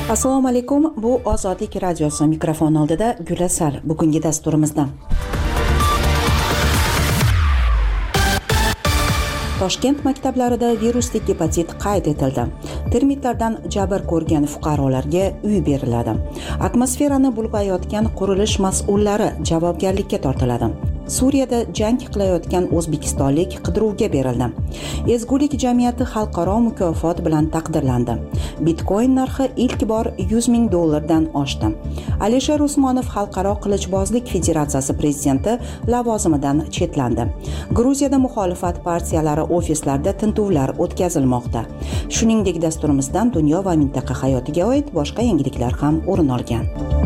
Assalomu alaykum. Bu Ozodlik radiosi, mikrofon oldida Gulasal. Bugungi dasturimizda Toshkent maktablarida virusli gepatit qayd etildi. Termitlardan jabr ko'rgan fuqarolarga uy beriladi. Atmosferani bulg'ayotgan qurilish mas'ullari javobgarlikka tortiladi. Suriyada jang qilayotgan o'zbekistonlik qidiruvga berildi. Ezgulik jamiyati xalqaro mukofot bilan taqdirlandi. Bitcoin narxi ilk bor $100,000 oshdi. Alisher Usmonov Xalqaro qilichbozlik federatsiyasi prezidenti lavozimidan chetlandi. Gruziyada muxolifat partiyalari ofislarida tintuvlar o'tkazilmoqda. Shuningdek, dasturimizdan dunyo va mintaqa hayotiga oid boshqa yangiliklar ham o'rin olgan.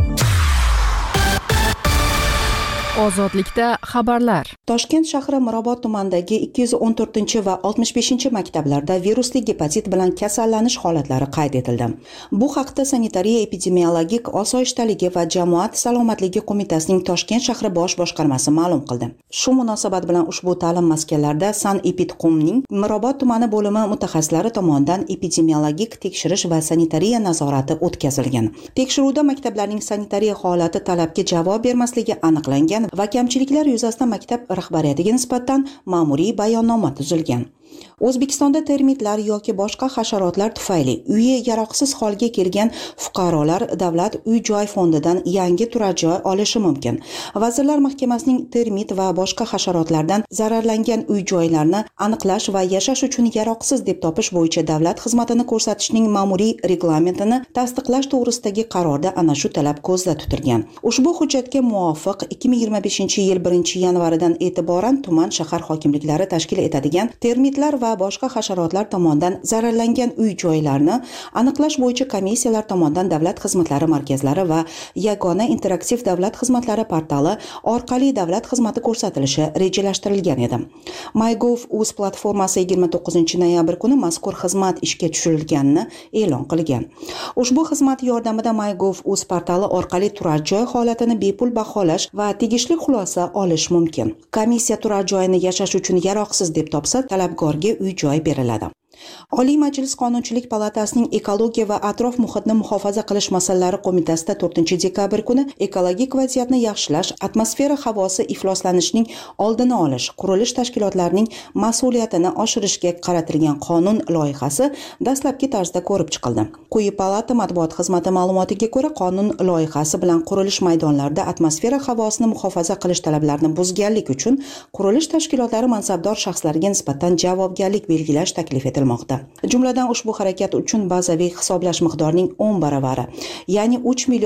Ozodlikda xabarlar. Toshkent shahri Mirobod tumanidagi 214 va 65 maktablarda virusli gepatit bilan kasallanish holatlari qayd etildi. Bu haqda Sanitariya epidemiologik osoyishtaligi va jamoat salomatligi qo'mitasining Toshkent shahri bosh boshqarmasi ma'lum qildi. Shu munosabat bilan ushbu ta'lim maskanlarida Sanepidqomning Mirobod tumani bo'limi mutaxassislari tomonidan epidemiologik tekshirish va sanitariya nazorati o'tkazilgan. Tekshiruvda maktablarning sanitariya holati talabga javob bermasligi aniqlangan va kamchiliklar yuzasidan maktab rahbariyatiga nisbatan ma'muriy bayonnoma tuzilgan. O'zbekistonda termitlar yoki boshqa hasharotlar tufayli uyi yaroqsiz holga kelgan fuqarolar davlat uy-joy fondidan yangi turar joy olishi mumkin. Vazirlar Mahkamasining termit va boshqa hasharotlardan zararlangan uy-joylarni aniqlash va yashash uchun yaroqsiz deb topish bo'yicha davlat xizmatini ko'rsatishning ma'muriy reglamentini tasdiqlash to'g'risidagi qarorda ana shu talab ko'zda tutilgan. Ushbu hujjatga muvofiq 2025-yil 1-yanvaridan e'tiboran tuman shahar hokimliklari tashkil etadigan termitlar va boshqa hasharotlar tomonidan zararlangan uy-joylarni aniqlash bo'yicha komissiyalar tomonidan davlat xizmatlari markazlari va yagona interaktiv davlat xizmatlari portali orqali davlat xizmati ko'rsatilishi rejalashtirilgan edi. MyGov.uz platformasi 29-noyabr kuni mazkur xizmat ishga tushirilganini e'lon qilgan. Ushbu xizmat yordamida MyGov.uz portali orqali turar joy holatini bepul baholash va tegishli xulosa olish mumkin. Komissiya turar joyini yashash uchun yaroqsiz deb topsa, talabgorga uy-joy beriladi. Oliy Majlis Qonunchilik palatasining ekologiya va atrof muhitni muhofaza qilish masalalari qo'mitasida 4-dekabr kuni ekologik vaziyatni yaxshilash, atmosfera havosi ifloslanishining oldini olish, qurilish tashkilotlarining mas'uliyatini oshirishga qaratilgan qonun loyihasi dastlabki tarzda ko'rib chiqildi. Quyi palata matbuot xizmati ma'lumotiga ko'ra, qonun loyihasi bilan qurilish maydonlarida atmosfera havosini muhofaza qilish talablarini buzganlik uchun qurilish tashkilotlari mansabdor shaxslariga nisbatan javobgarlik belgilash taklif etilmoqda. Jumladan ushbu harakat uchun bazaviy hisoblash miqdorining 10 baravari, ya'ni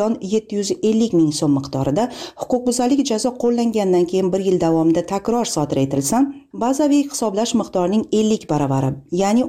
3,750,000 so'm miqdorida huquqbuzarlik jazo qo'llangandan keyin 1 yil davomida takror sodir etilsa, bazaviy hisoblash miqdorining 50 baravari, ya'ni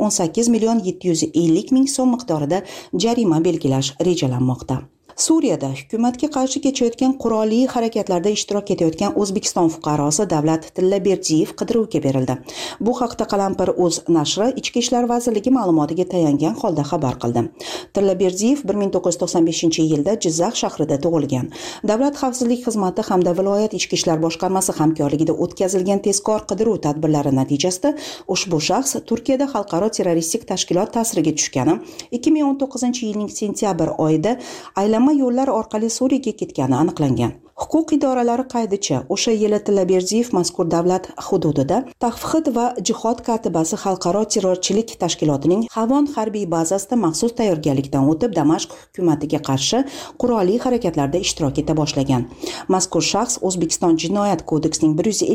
18,750,000 so'm miqdorida jarima belgilash rejalanmoqda. Suriyada hukumatga qarshi kechayotgan qurolli harakatlarda ishtirok etayotgan O'zbekiston fuqarosi Davlat Tillaberdiyev qidiruvga berildi. Bu haqda Qalampir.uz nashri Ichki ishlar vazirligi ma'lumotiga tayangan holda xabar qildi. Tillaberdiyev 1995-yilda Jizzax shahrida tug'ilgan. Davlat xavfsizlik xizmati hamda viloyat ichki ishlar boshqarmasi hamkorligida o'tkazilgan tezkor qidiruv tadbirlari natijasida ushbu shaxs Turkiyada xalqaro terroristik tashkilot ta'siriga tushgani, 2019-yilning sentyabr oyida aylanma yo'llar orqali Suriyaga ketgani aniqlangan. Huquq idoralari qaydicha, o'sha yili Tillaberdiyev mazkur davlat hududida Tavhid va jihod katibasi xalqaro terrorchilik tashkilotining Havon harbiy bazasida maxsus tayyorgarlikdan o'tib, Damashq hukumatiga qarshi qurolli harakatlarda ishtirok eta boshlagan. Mazkur shaxs O'zbekiston Jinoyat kodeksining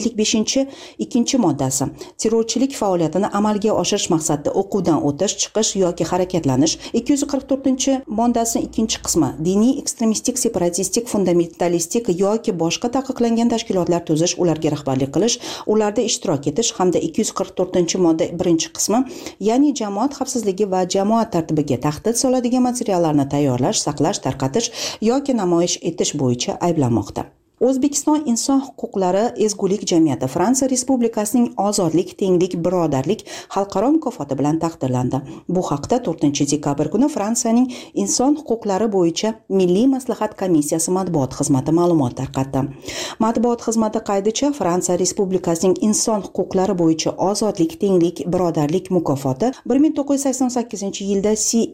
155-2-moddasi terrorchilik faoliyatini amalga oshirish maqsadida o'quvdan o'tish, chiqish yoki harakatlanish, 244-moddasi 2-qismi diniy ekstremistik, separatistik, fundamentalistik yoki boshqa taqiqlangan tashkilotlar tuzish, ularga rahbarlik qilish, ularda ishtirok etish hamda 244-modda 1-qismi, ya'ni jamoat xavfsizligi va jamoat tartibiga tahdid soladigan materiallarni tayyorlash, saqlash, tarqatish yoki namoyish etish bo'yicha ayblanmoqda. O'zbekiston inson huquqlari ezgulik jamiyati Fransiya Respublikasining ozodlik, tenglik, birodarlik xalqaro mukofoti bilan taqdirlandi. Bu haqda 4-dekabr kuni Fransiyaning inson huquqlari bo'yicha Milliy maslahat komissiyasi matbuot xizmati ma'lumot tarqatdi. Matbuot xizmati qaydicha, Fransiya Respublikasining inson huquqlari bo'yicha ozodlik, tenglik, birodarlik mukofoti 1988-yilda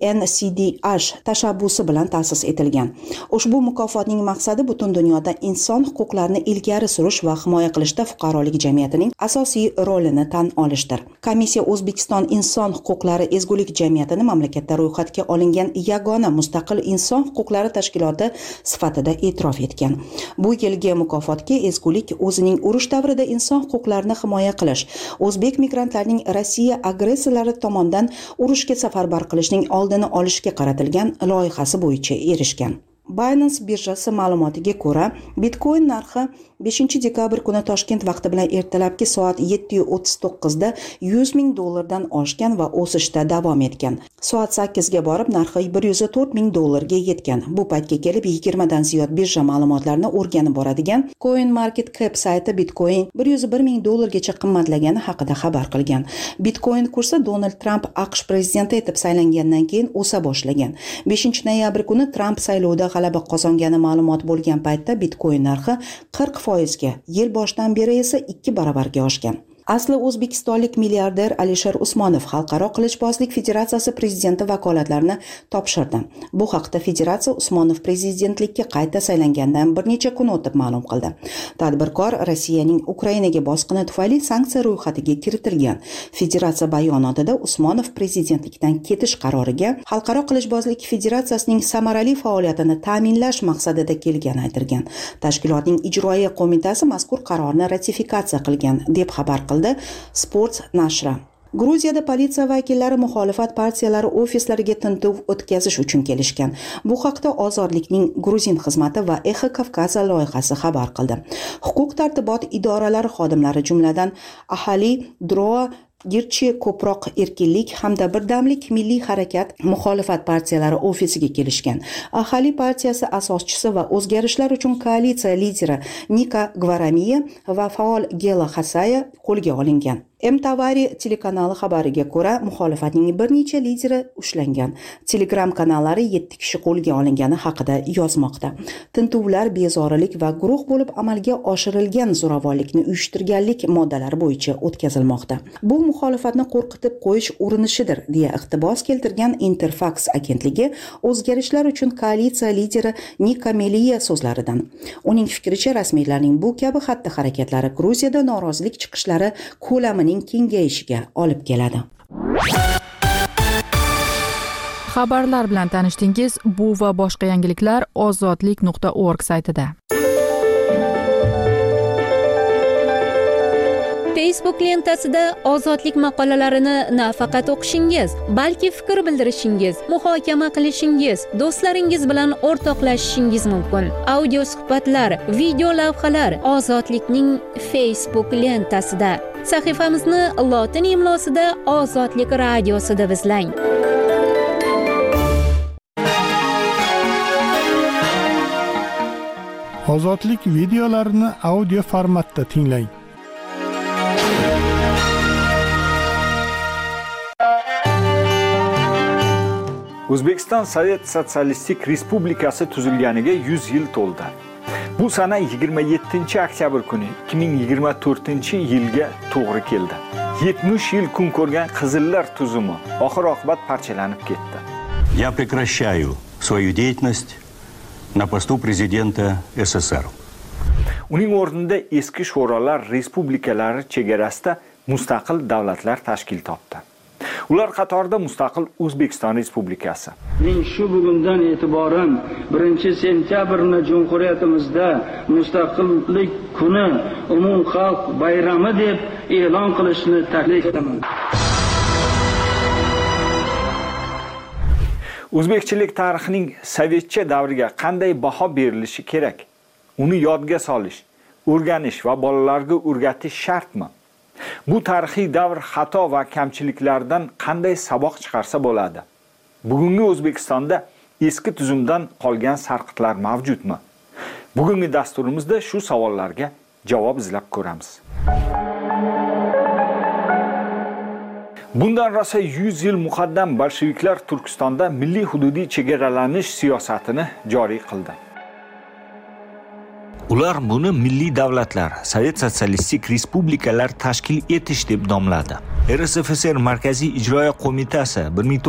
CNCDH tashabbusi bilan ta'sis etilgan. Ushbu mukofotning maqsadi butun dunyoda inson huquqlarini ilgari surish va himoya qilishda fuqarolik jamiyatining asosiy rolini tan olishdir. Komissiya O'zbekiston inson huquqlari ezgulik jamiyatini mamlakatda ro'yxatga olingan yagona mustaqil inson huquqlari tashkiloti sifatida e'tirof etgan. Bu yilgi mukofotga ezgulik o'zining urush davrida inson huquqlarini himoya qilish, o'zbek migrantlarning Rossiya agressorlari tomonidan urushga safarbar qilishning oldini olishga qaratilgan loyihasi bo'yicha erishgan. Binance birjasi ma'lumotiga ko'ra, Bitcoin narxi 5-dekabr kuni Toshkent vaqti bilan ertalabki soat 7:39 da $100,000 oshgan va o'sishda davom etgan. Soat 8 ga borib narxi $104,000 ga yetgan. Bu paytga kelib 20 dan ziyod birja ma'lumotlarini o'rganib boradigan CoinMarketCap sayti Bitcoin $101,000 gacha qimmatlagani haqida xabar qilgan. Bitcoin kursi Donald Trump AQSh prezidenti etib saylangandan keyin o'sa boshlagan. 5-noyabr kuni Trump saylovda g'alaba qozongani ma'lumot bo'lgan paytda Bitcoin narxi 40% ga, yil boshidan beri esa 2 baravarga oshgan. Asli o'zbekistonlik milliarder Alisher Usmonov Xalqaro qilichbozlik federatsiyasi prezidenti vakolatlarini topshirdi. Bu haqda federatsiya Usmonov prezidentlikka qayta saylangandan bir necha kun o'tib ma'lum qildi. Tadbirkor Rossiyaning Ukrainaga bosqini tufayli sanksiya ro'yxatiga kiritilgan. Federatsiya bayonotida Usmonov prezidentlikdan ketish qaroriga Xalqaro qilichbozlik federatsiyasining samarali faoliyatini ta'minlash maqsadida kelgani aytilgan. Tashkilotning ijroiya qo'mitasi mazkur qarorni ratifikatsiya qilgan deb xabar qildi Sport nashri. Gruziyada politsiya vakillari muxolifat partiyalari ofislariga tintuv o'tkazish uchun kelishgan. Bu haqda Ozodlikning Gruzin xizmati va Exa Kavkaza loyihasi xabar qildi. Huquq tartibot idoralari xodimlari jumladan Ahali, Droa, Girchi ko'proq erkinlik hamda birdamlik milliy harakat muxolifat partiyalari ofisiga kelishgan. Ahali partiyasi asoschisi va o'zgarishlar uchun koalitsiya lideri Nika Gvaramiya va faol Gela Xasaya qo'lga olingan. M-Tavari telekanali xabariga ko'ra, muxolifatning bir necha lideri ushlangan. Telegram kanallari 7 kishi qo'lga olingani haqida yozmoqda. Tintuvlar bezorilik va guruh bo'lib amalga oshirilgan zo'ravonlikni uyushtirganlik moddalari bo'yicha o'tkazilmoqda. Bu muxolifatni qo'rqitib qo'yish urinishidir, deya iqtibos keltirgan Interfax agentligi o'zgarishlar uchun koalitsiya lideri Nika Meliya so'zlaridan. Uning fikricha, rasmiylarning bu kabi xatti-harakatlari Gruziyada norozilik chiqishlari ko'lamining kengayishiga olib keladi. Xabarlar bilan tanishdingiz. Bu va boshqa yangiliklar ozodlik.org saytida. Facebook lentasida ozodlik maqolalarini nafaqat o'qishingiz, balki fikr bildirishingiz, muhokama qilishingiz, do'stlaringiz bilan o'rtoqlashishingiz mumkin. Audio suhbatlar, video lavhalar Ozodlikning Facebook lentasida. Sahifamizni lotin imlosida Ozodlik radiosida izlang. Ozodlik videolarini audio formatda tinglang. O'zbekiston Sovet Sotsialistik Respublikasi tuzilganiga 100 yil to'ldi. Bu sana 27-oktyabr kuni 2024-yilga to'g'ri keldi. 70 yil kun ko'rgan Qizillar tuzumi oxir-oqibat parchalanib ketdi. Я прекращаю свою деятельность на посту президента СССР. Uning o'rnida eski sho'rolar respublikalari chegarasida mustaqil davlatlar tashkil topdi. Ular qatorida mustaqil O'zbekiston Respublikasi. Men shu bugundan e'tiboran 1-sentyabrni Jumhuriyatimizda Mustaqillik kuni umumxalq bayrami deb e'lon qilishni taklif etaman. O'zbekchilik tarixining sovetcha davriga qanday baho berilishi kerak? Uni yodga solish, o'rganish va bolalarga o'rgatish shartmi? Bu tarixiy davr xato va kamchiliklardan qanday saboq chiqarsa bo'ladi? Bugungi O'zbekistonda eski tuzumdan qolgan sarqitlar mavjudmi? Bugungi dasturimizda shu savollarga javob izlab ko'ramiz. Bundan rosa 100 yil muqaddam bolsheviklar Turkistonda milliy hududiy chegaralanish siyosatini joriy qildi. Ular buni milliy davlatlar, Sovet sotsialistik respublikalar tashkil etish deb nomladi. RSFSR Markaziy ijroiya qo'mitasi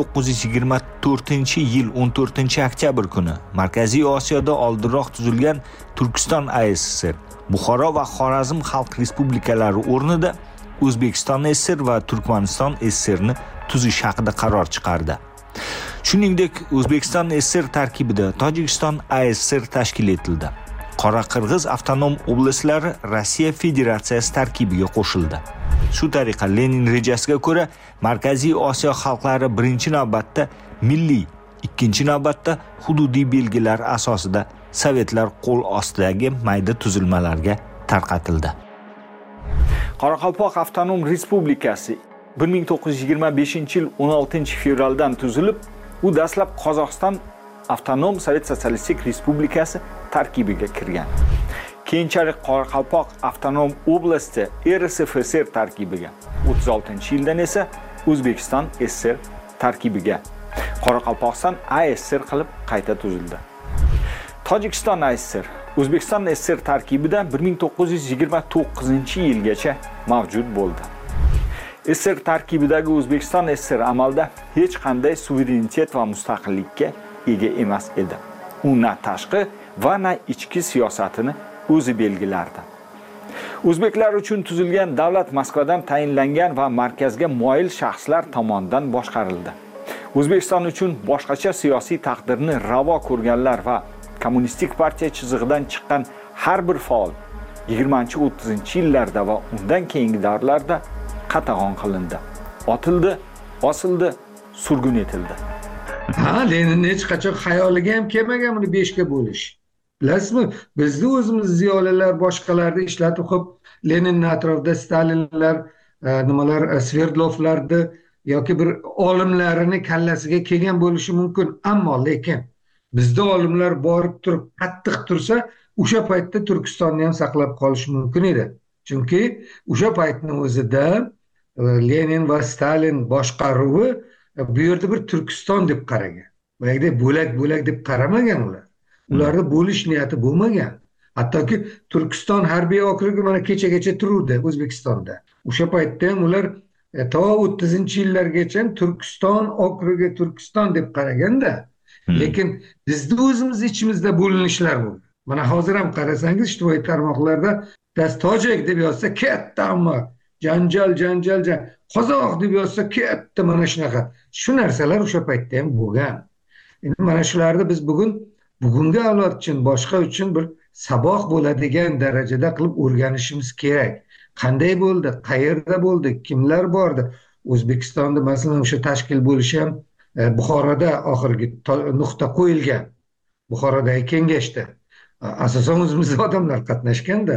1924-yil 14-oktyabr kuni Markaziy Osiyoda oldinroq tuzilgan Turkiston ASSR, Buxoro va Xorazm xalq respublikalari o'rnida O'zbekiston SSR va Turkmaniston SSRni tuzish haqida qaror chiqardi. Shuningdek, O'zbekiston SSR tarkibida Tojikiston ASSR tashkil etildi. Qoraqirg'iz avtonom oblastlari Rossiya Federatsiyasi tarkibiga qo'shildi. Shu tariqa Lenin rejasiga ko'ra Markaziy Osiyo xalqlari birinchi navbatda milliy, ikkinchi navbatda hududiy belgilar asosida sovetlar qo'l ostidagi mayda tuzilmalarga tarqatildi. Qoraqalpoq avtonom respublikasi 1925-yil 16-fevraldan tuzilib, u dastlab Qozog'iston avtonom Sovet sotsialistik respublikasi tarkibiga kirgan. Keyinchalik Qoraqalpoq avtonom oblasti RSFSR tarkibiga, 36-yildan esa O'zbekiston SSR tarkibiga, Qoraqalpog'iston ASSR qilib qayta tuzildi. Tojikiston ASSR O'zbekiston SSR tarkibida 1929-yilgacha mavjud bo'ldi. SSR tarkibidagi O'zbekiston SSR amalda hech qanday suverenitet va mustaqillikka ega emas edi. U na tashqi va na ichki siyosatini o'zi belgilardi. O'zbeklar uchun tuzilgan davlat Moskvadan tayinlangan va markazga moyil shaxslar tomonidan boshqarildi. O'zbekiston uchun boshqacha siyosiy taqdirni ravo ko'rganlar va kommunistik partiya chizig'idan chiqqan har bir faol 20-30-yillarda va undan keyingi davrlarda qatag'on qilindi, otildi, osildi, surgun etildi. Lenin hech qachon xayoliga ham kelmagan buni 5 ga bo'lish. Bilasizmi, bizni o'zimiz ziyolilar boshqalarni ishlatib qo'yib, Leninning atrofida Stalinlar, nimalar, Sverdlovlarni yoki bir olimlarini kallasiga kelgan bo'lishi mumkin, ammo lekin bizda olimlar borib turib qattiq tursa, o'sha paytda Turkistonni ham saqlab qolish mumkin edi. Chunki o'sha paytning o'zida Lenin va Stalin boshqaruvi bu yerda bir Turkiston deb qaragan. Boyagida bo'lak deb qaramagan ular. Ularda bo'lish niyati bo'lmagan. Hattoki Turkiston harbiy okrugi mana kechagacha turuvdi O'zbekistonda. O'sha paytda ham ular to 30-yillargacha Turkiston okrugi Turkiston deb qaraganda, lekin bizning o'zimiz ichimizda bo'linishlar bo'ldi. Mana hozir ham qarasangiz ijtimoiy tarmoqlarda tojik deb yozsa katta, ammo janjal, qozoq deb yozsa katta, mana shunaqa. Shu narsalar o'sha paytda ham bo'lgan. Endi mana shularni biz bugungi avlod uchun, boshqa uchun bir saboq bo'ladigan darajada qilib o'rganishimiz kerak. Qanday bo'ldi, qayerda bo'ldi, kimlar bordi? O'zbekistonda masalan o'sha tashkil bo'lishi ham Buxoroda oxirgi nuqta qo'yilgan. Buxorodagi kengashda asosan o'zimizning odamlar qatnashganda.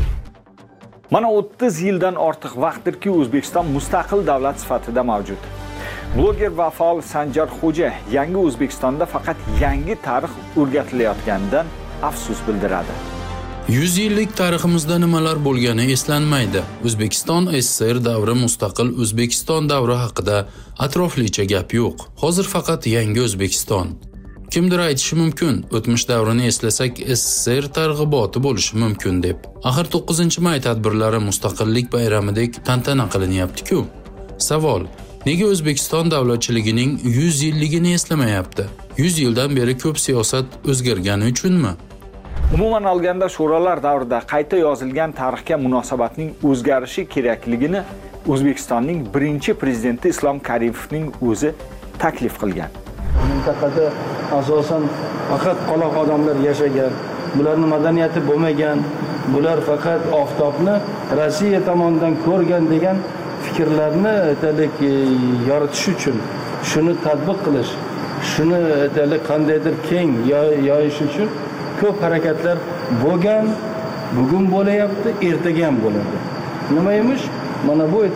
Mana 30 yildan ortiq vaqtdirki O'zbekiston mustaqil davlat sifatida mavjud. Bloger va faol Sanjar Xo'ja yangi O'zbekistonda faqat yangi tarix o'rgatilayotganidan afsus bildiradi. 100 yillik tariximizda nimalar bo'lgani eslanmaydi. O'zbekiston SSR davri, mustaqil O'zbekiston davri haqida atroflicha gap yo'q. Hozir faqat yangi O'zbekiston. Kimdir aytishi mumkin, o'tmish davrini eslasak SSR targ'iboti bo'lishi mumkin deb. Axir 9-may tadbirlari mustaqillik bayramidek tantana qilinyapti-ku. Savol: nega O'zbekiston davlatchiligining 100 yilligini eslamayapti? 100 yildan beri ko'p siyosat o'zgargani uchunmi? Umuman olganda sho'rolar davrida qayta yozilgan tarixga munosabatning o'zgarishi kerakligini O'zbekistonning birinchi prezidenti Islom Karimovning o'zi taklif qilgan. Mintaqada asosan faqat qoloq odamlar yashagan, bularning madaniyati bo'lmagan, bular faqat oftobni Rossiya tomonidan ko'rgan degan fikrlarni yoritish uchun, shuni tatbiq qilish, shuni qandaydir keng yoyish uchun ko'p harakatlar bo'lgan, bugun bo'layapti, ertaga ham bo'ladi. Nima emish? Mana bu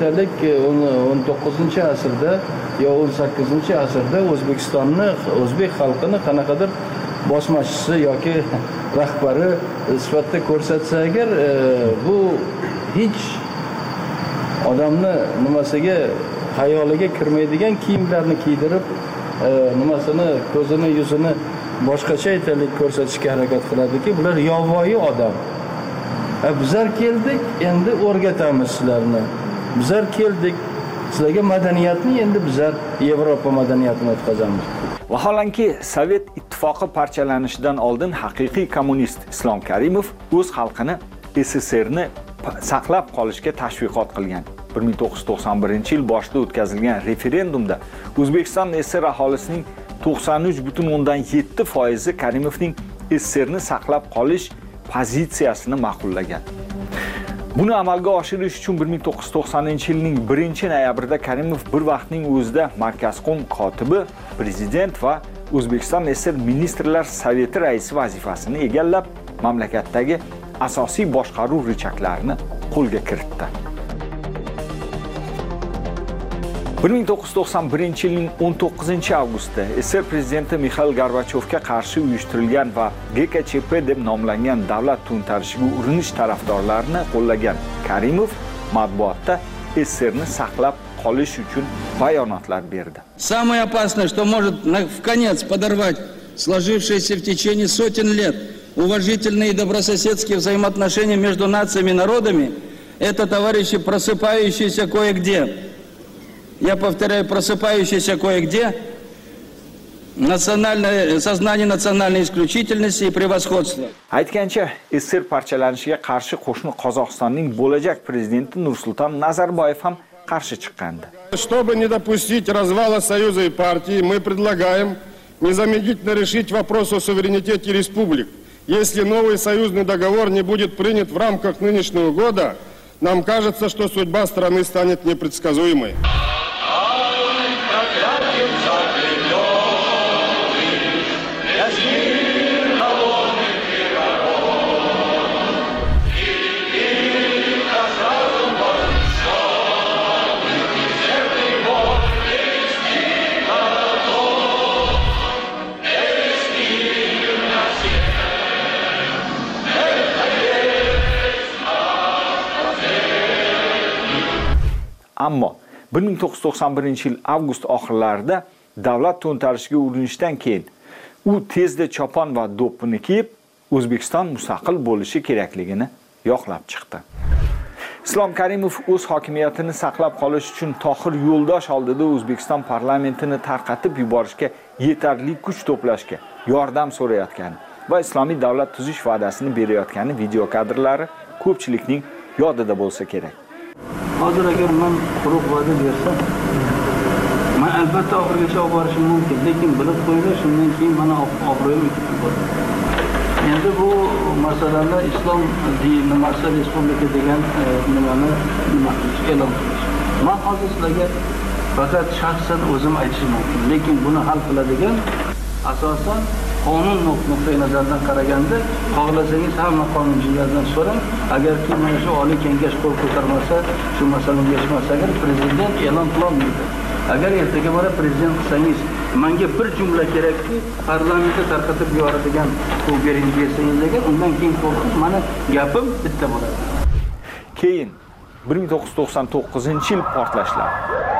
19-asrda yo 18-asrda O'zbekistonni, o'zbek xalqini qanaqadir bosmachisi yoki rahbari sifatida ko'rsatsa agar, bu hech odamni nimasiga xayoliga kirmaydigan kiyimlarni kiydirib, nimasini, ko'zini, yuzini boshqacha aytalik ko'rsatishga harakat qiladiki, bular yovvoyi odam. Bizlar keldik, endi o'rgatamiz sizlarni. Bizlar keldik, sizlarga madaniyatni endi bizlar Yevropa madaniyatini o'tkazamiz. Vaholanki Sovet ittifoqi parchalanishidan oldin haqiqiy kommunist Islom Karimov o'z xalqini SSRni saqlab qolishga tashviqot qilgan. 1991-yil boshida o'tkazilgan referendumda O'zbekiston SSR aholisining 93,7% Karimovning SSRni saqlab qolish pozitsiyasini ma'qullagan. Buni amalga oshirish uchun 1990-yilning 1-noyabrida Karimov bir vaqtning o'zida Markazqo'm kotibi, prezident va O'zbekiston SSR ministrlar soveti raisi vazifasini egallab, mamlakatdagi asosiy boshqaruv richaklarini qo'lga kiritdi. 1991-yilning 19-avgustida SSR prezidenti Mixail Gorbachyovga qarshi uyushtirilgan va GKChP deb nomlangan davlat to'ntarishiga urinish tarafdorlarini qo'llagan Karimov matbuotda SSRni saqlab qolish uchun bayonotlar berdi. Самое опасное, что может вконец подорвать сложившиеся в течение сотен лет уважительные и добрососедские взаимоотношения между нациями и народами, это, товарищи, просыпающиеся кое-где. Я повторяю, просыпающиеся кое-где сознание национальной исключительности и превосходства. Aytgancha, SSR parchalanishiga qarshi qo'shni Qozog'istonning bo'lajak prezidenti Nursulton Nazarboyev ham qarshi chiqqandi. Чтобы не допустить развала Союза и партии, мы предлагаем незамедлительно решить вопрос о суверенитете республик. Если новый союзный договор не будет принят в рамках нынешнего года, нам кажется, что судьба страны станет непредсказуемой. Ammo 1991-yil avgust oxirlarida davlat to'ntarishiga urinishdan keyin u tezda chopon va do'ppini kiyib O'zbekiston mustaqil bo'lishi kerakligini yoqlab chiqdi. Islom Karimov o'z hokimiyatini saqlab qolish uchun Tohir Yo'ldosh oldida O'zbekiston parlamentini tarqatib yuborishga yetarli kuch to'plashga yordam so'rayotgani va islomiy davlat tuzish va'dasini berayotgani video kadrlari ko'pchilikning yodida bo'lsa kerak. Hozir agar men quruq va'da bersam, men albatta oxirigacha olib borishim mumkin, lekin bilib qo'yinglar, shundan keyin mana obro'yim ketib qoladi. Endi bu masalalar islom dini masala respublika degan nimani e'lon qilish. Men hozir sizlarga faqat shaxsan o'zim aytishim mumkin, lekin buni hal qiladigan asosan qonun nuqtai nazaridan qaraganda, xohlasangiz hamma qonunchilardan so'rang, agarki mana shu oliy kengash qo'l ko'tarmasa, shu masalani yechmasa, agar prezident e'lon qilolmaydi. Agar ertaga bora prezident qilsangiz, menga bir jumla kerakki, parlamentga tarqatib yuboradigan bu bering bersangiz agar, undan keyin qo'rqib, mana gapim bitta bo'ladi. Keyin 1999-yil portlashlar.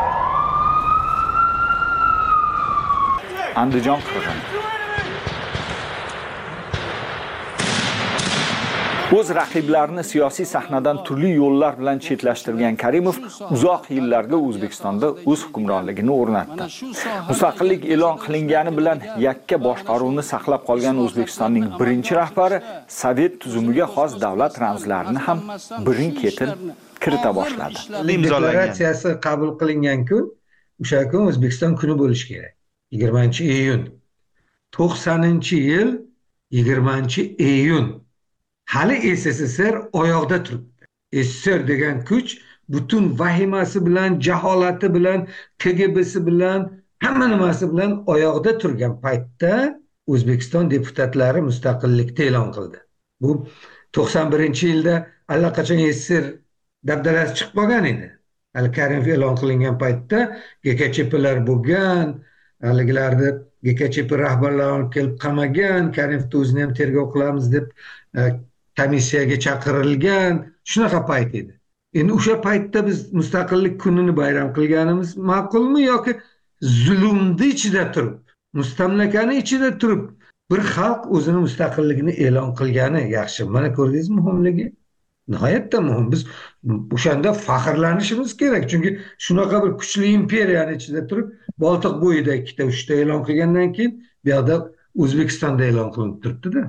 Andijon qirg'ini. O'z raqiblarini siyosiy sahnadan turli yo'llar bilan chetlashtirgan Karimov uzoq yillarga O'zbekistonda o'z hukmronligini o'rnatdi. Mustaqillik e'lon qilingani bilan yakka boshqaruvni saqlab qolgan O'zbekistonning birinchi rahbari Sovet tuzumiga xos davlat ramzlarini ham birin-ketin kirita boshladi. Deklaratsiyasi qabul qilingan kun, o'sha kun O'zbekiston kuni bo'lishi kerak. 20-iyun. 90-yil 20-iyun. Hali SSSR oyoqda turibdi. SSR degan kuch butun vahimasi bilan, jaholati bilan, KGB'si bilan, hamma nimasi bilan oyoqda turgan paytda O'zbekiston deputatlari mustaqillikni e'lon qildi. Bu 91-yilda allaqachon SSR dabdalasi chiqib qolgan edi. Hali Karimov e'lon qilingan paytda GKCP'lar bo'lgan, haligilarni GKChP rahbarlarini olib kelib qamagan, Karimovni o'zini ham tergov qilamiz deb komissiyaga chaqirilgan, shunaqa payt edi. Endi o'sha paytda biz mustaqillik kunini bayram qilganimiz ma'qulmi yoki zulmni ichida turib, mustamlakani ichida turib bir xalq o'zini mustaqilligini e'lon qilgani yaxshi? Mana ko'rdingizmi muhimligi? Nihoyatda muhim. Biz o'shanda faxrlanishimiz kerak. Chunki shunaqa bir kuchli imperiyani ichida turib, Boltiq bo'yida 2-3ta e'lon qilgandan keyin bu yoqda O'zbekistonda e'lon qilinib turibdi-da.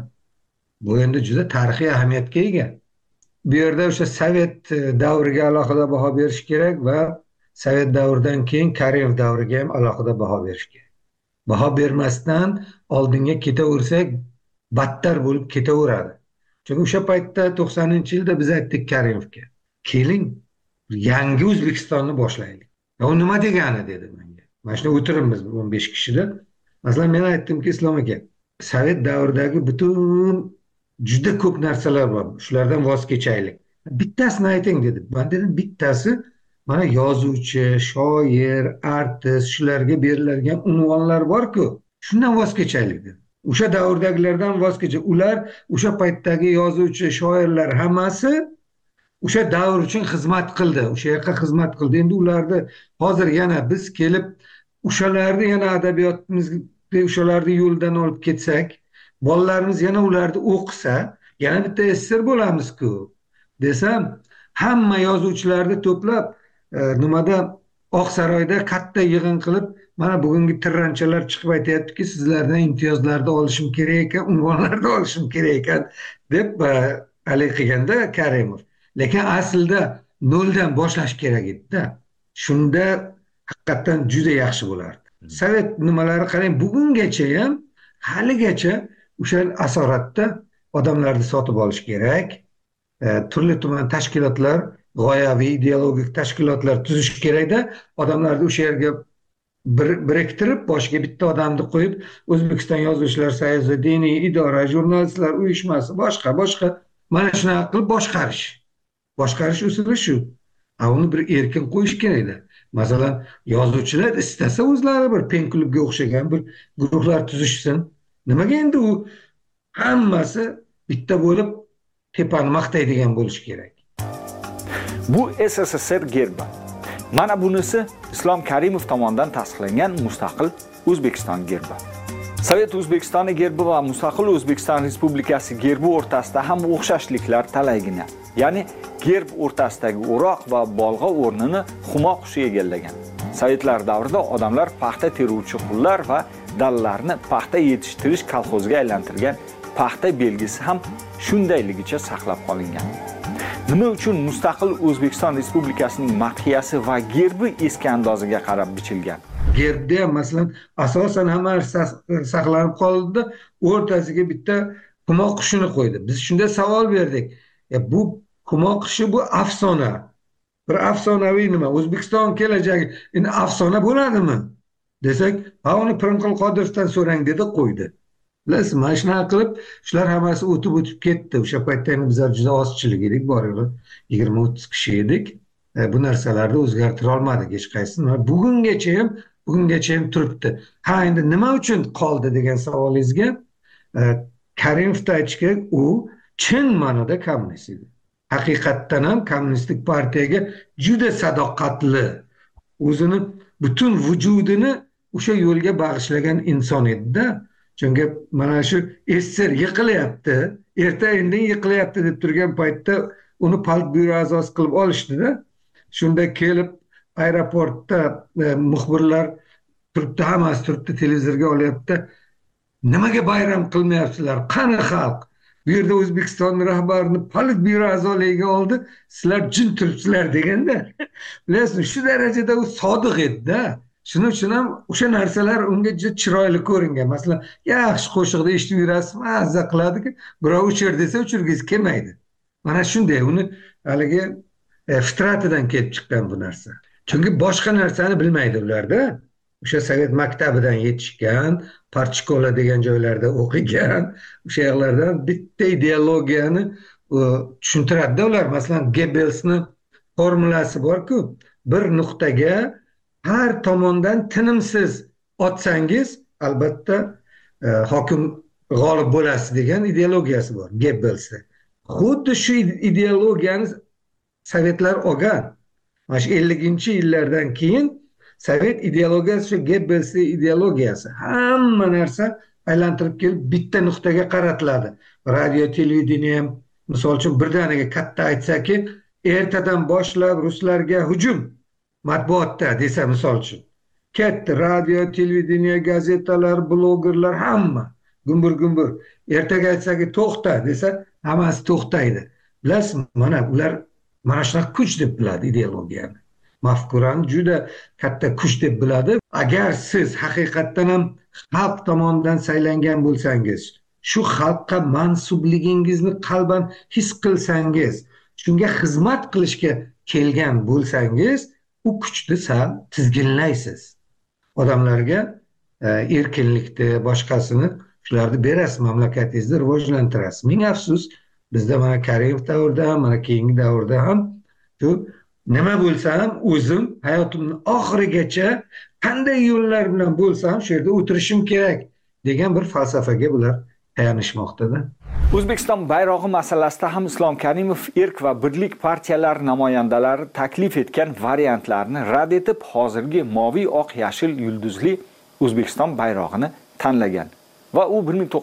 Bu endi juda tarixiy ahamiyatga ega. Bu yerda o'sha Sovet davriga alohida baho berish kerak va Sovet davridan keyin Karimov davriga ham alohida baho berish kerak. Baho bermasdan oldinga ketaversak, battar bo'lib ketaveradi. Chunki o'sha paytda 90-yilda biz aytdik Karimovga, keling, yangi O'zbekistonni boshlaylik. U nima degani dedi menga. Mana shunda o'tiribmiz 15 kishida. Masalan, men aytdimki, Islom aka, Sovet davridagi butun juda ko'p narsalar bor. Shulardan voz kechaylik. Bittasini ayting dedi. Men dedim, bittasi mana yozuvchi, shoir, artist, shularga beriladigan unvonlar bor-ku, shundan voz kechaylik dedi. O'sha davrdagilardan voz kechib, ular o'sha paytdagi yozuvchi, shoirlar hammasi o'sha davr uchun xizmat qildi, o'sha yoqqa xizmat qildi. Endi ularni hozir yana biz kelib o'shalarni yana adabiyotimizga o'shalarni yo'ldan olib ketsak, bolalarimiz yana ularni o'qisa, yana bitta esser bo'lamiz-ku desam, hamma yozuvchilarni to'plab nimada Oqsaroyda katta yig'in qilib, mana bugungi tirranchalar chiqib aytayaptiki, sizlardan imtiyozlarni olishim kerak ekan, unvonlarni olishim kerak ekan deb hali qilganda Karimov. Lekin aslida noldan boshlash kerak edi-da. Shunda haqiqatan juda yaxshi bo'lardi. Sovet nimalari qarang, bugungacha ham haligacha o'sha asoratda odamlarni sotib olish kerak. Turli tuman tashkilotlar, g'oyaviy ideologik tashkilotlar tuzish kerak-da, odamlarni o'sha yerga biriktirib, boshiga bitta odamni qo'yib, O'zbekiston Yozuvchilar soyuzi, diniy idora, jurnalistlar uyushmasi, boshqa mana shunaqa qilib boshqarish usuli shu. Uni bir erkin qo'yish kerak-da. Masalan, yozuvchilar istasa o'zlari bir pen klubga o'xshagan bir guruhlar tuzishsin. Nimaga endi u hammasi bitta bo'lib tepani maqtaydigan bo'lish kerak? Bu SSSR gerbi. Mana bunisi Islom Karimov tomonidan tasdiqlangan mustaqil O'zbekiston gerbi. Sovet O'zbekistoni gerbi va mustaqil O'zbekiston Respublikasi gerbi o'rtasida ham o'xshashliklar talaygina. Ya'ni gerb o'rtasidagi o'roq va bolg'a o'rnini Humo qushi egallagan. Sovetlar davrida odamlar paxta teruvchi qullar va dallarni paxta yetishtirish kolxoziga aylantirgan paxta belgisi ham shundayligicha saqlab qolingan. Nima uchun mustaqil O'zbekiston Respublikasining madhiyasi va gerbi eski andoziga qarab bichilgan? Gerbda masalan asosan hamma saqlanib qoldi, o'rtasiga bitta Humo qushini qo'ydi. Biz shunda savol berdik. Bu Humo qushi bu afsona. Bir afsonaviy nima? O'zbekiston kelajagi endi afsona bo'ladimi? Desak, uni Pirimqul Qodirovdan so'rang dedi, qo'ydi. Bilasizmi, mana shunaqa qilib, shular hammasi o'tib ketdi. O'sha paytda bizlar juda ozchilik edik, bor yo'g'i 20-30 kishi edik. Bu narsalarni o'zgartira olmadik hech qaysini. Bugungacha ham turibdi. Endi nima uchun qoldi degan savolingizga Karimovni aytish kerak, u chin ma'noda kommunist edi. Haqiqatdan ham kommunistik partiyaga juda sadoqatli, o'zini butun vujudini o'sha yo'lga bag'ishlagan inson edi-da. Chunki mana shu SSR yiqilyapti, erta-indin yiqilyapti deb turgan paytda uni Politbyuro a'zosi qilib olishdi-da. Shunda kelib aeroportda muxbirlar turibdi, hammasi turibdi, televizorga olyapti. Nimaga bayram qilmayapsizlar? Qani xalq? Bu yerda O'zbekiston rahbarini Politbyuro a'zoligiga oldi, sizlar jin turibsizlar deganda. Bilasizmi, shu darajada u sodiq edi-da. Shuning uchun ham o'sha narsalar unga juda chiroyli ko'ringan. Masalan, yaxshi qo'shiqni eshitib yurasiz, mazza qiladiki, birov o'chir desa o'chirgingiz kelmaydi. Mana shunday, uni haligi fitratidan kelib chiqqan bu narsa. Chunki boshqa narsani bilmaydi ularda. O'sha Sovet maktabidan yetishgan, Partshkola degan joylarda o'qigan, o'sha yerlardan bitta ideologiyani tushuntiradi ular. Masalan, Goebbelsni formulasi bor-ku, bir nuqtaga har tomondan tinimsiz otsangiz albatta hokim g'olib bo'lasiz degan ideologiyasi bor Gebbelsda. Xuddi shu ideologiyani Sovetlar olgan. Mana shu 50-yillardan keyin Sovet ideologiyasi shu Gebbelsning ideologiyasi. Hamma narsa aylantirib kelib bitta nuqtaga qaratiladi. Radio, televideniya misol uchun birdaniga katta aytsaki, ertadan boshlab ruslarga hujum matbuotda desa misol uchun. Katta radio, televideniya, gazetalar, blogerlar hamma gumbur. Ertaga aytsaki to'xta desa, hammasi to'xtaydi. Bilasizmi, mana ular mana shunaqa kuch deb biladi ideologiyani. Mafkurani juda katta kuch deb biladi. Agar siz haqiqatdan ham xalq tomonidan saylangan bo'lsangiz, shu xalqqa mansubligingizni qalban his qilsangiz, shunga xizmat qilishga kelgan bo'lsangiz, u kuchni sal tizginlaysiz. Odamlarga erkinlikni, boshqasini shularni berasiz, mamlakatingizni rivojlantirasiz. Ming afsus, bizda mana Karimov davrida ham, mana keyingi davrda ham shu nima bo'lsa ham o'zim hayotimning oxirigacha qanday yo'llar bilan bo'lsa ham shu yerda o'tirishim kerak degan bir falsafaga bular tayanishmoqda-da. O'zbekiston bayrog'i masalasida ham Islom Karimov Erk va Birlik partiyalari namoyandalari taklif etgan variantlarni rad etib, hozirgi moviy, oq, yashil, yulduzli O'zbekiston bayrog'ini tanlagan va u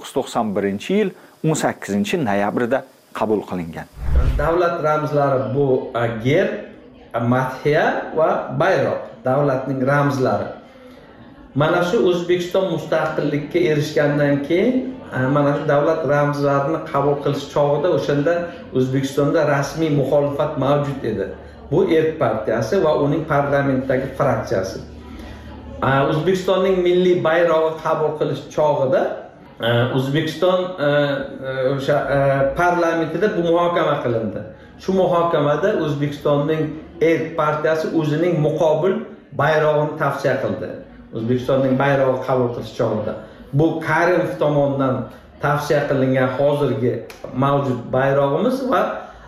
1991-yil 18-noyabrida qabul qilingan. Davlat ramzlari bu gerb, madhiya va bayroq, davlatning ramzlari. Mana shu O'zbekiston mustaqillikka erishgandan keyin mana shu davlat ramzlarini qabul qilish chog'ida o'shanda O'zbekistonda rasmiy muxolifat mavjud edi. Bu Erk partiyasi va uning parlamentdagi fraksiyasi. O'zbekistonning milliy bayrog'i qabul qilish chog'ida O'zbekiston o'sha parlamentida bu muhokama qilindi. Shu muhokamada O'zbekistonning Erk partiyasi o'zining muqobil bayrog'ini tavsiya qildi. O'zbekistonning bayrog'i qabul qilish chog'ida bu Karimov tomonidan tavsiya qilingan hozirgi mavjud bayrog'imiz va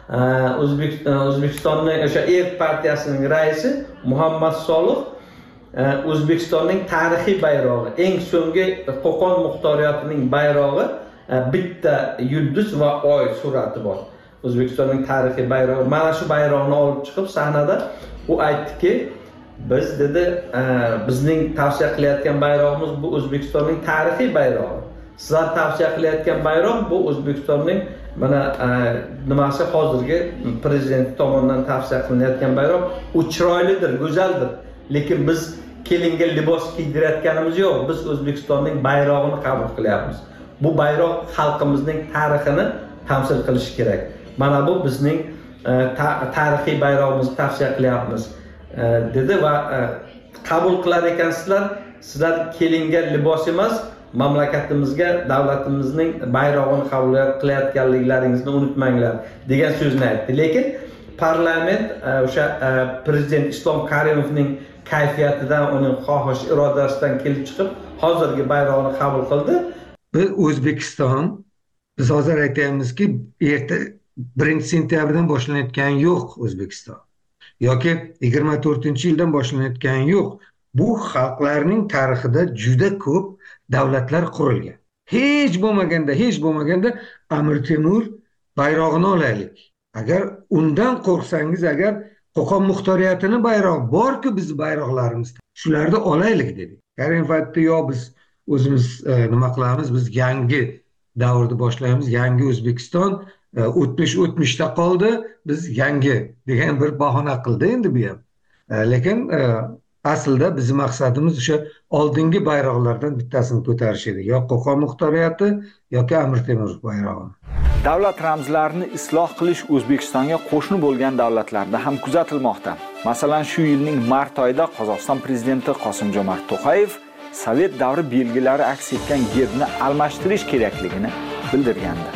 O'zbekistonning o'sha Erk partiyasining raisi Muhammad Solih O'zbekistonning tarixiy bayrog'i, eng so'nggi Qo'qon muxtoriyotining bayrog'i, bitta yulduz va oy surati bor. O'zbekistonning tarixiy bayrog'i. Mana shu bayroqni olib chiqib sahnada u aytdiki, biz dedi, bizning tavsiya qilayotgan bayrog'imiz bu O'zbekistonning tarixiy bayrog'i. Sizlar tavsiya qilayotgan bayroq bu O'zbekistonning mana nimasi hozirgi prezident tomonidan tavsiya qilinayotgan bayroq. U chiroylidir, go'zaldir. Lekin biz kelinga libos kiydirayotganimiz yo'q. Biz O'zbekistonning bayrog'ini qabul qilyapmiz. Bu bayroq xalqimizning tarixini tamsil qilishi kerak. Mana bu bizning tarixiy bayrog'imizni tavsiya qilyapmiz dedi va qabul qilar ekansizlar. Sizlar kelinga libos emas, mamlakatimizga, davlatimizning bayrog'ini qabul qilayotganliklaringizni unutmanglar degan so'zni aytdi. Lekin parlament o'sha prezident Islom Karimovning kayfiyatidan, uning xohish irodasidan kelib chiqib hozirgi bayroqni qabul qildi. Biz O'zbekiston, biz hozir aytayapmizki, 1-sentyabrdan boshlanayotgan yo'q O'zbekiston. Yoki 24-yildan boshlanayotgan yo'q. Bu xalqlarning tarixida juda ko'p davlatlar qurilgan. Hech bo'lmaganda Amir Temur bayrog'ini olaylik. Agar undan qo'rqsangiz, agar Qo'qon muxtoriyatining bayrog'i bor-ku, biz bayroqlarimiz, shularni olaylik dedik. Karimov aytdi, yo biz o'zimiz nima qilamiz, biz yangi davrni boshlaymiz, yangi O'zbekiston, o'tmishda qoldi, biz yangi degan bir bahona qildi endi bu ham. Lekin aslida bizning maqsadimiz o'sha oldingi bayroqlardan bittasini ko'tarish edi. Yo Qo'qon muxtoriyati yoki Amir Temur bayrog'i. Davlat ramzlarini isloh qilish O'zbekistonga qo'shni bo'lgan davlatlarda ham kuzatilmoqda. Masalan, shu yilning mart oyida Qozog'iston prezidenti Qosim-Jomart To'qayev Sovet davri belgilari aks etgan gerbni almashtirish kerakligini bildirgandi.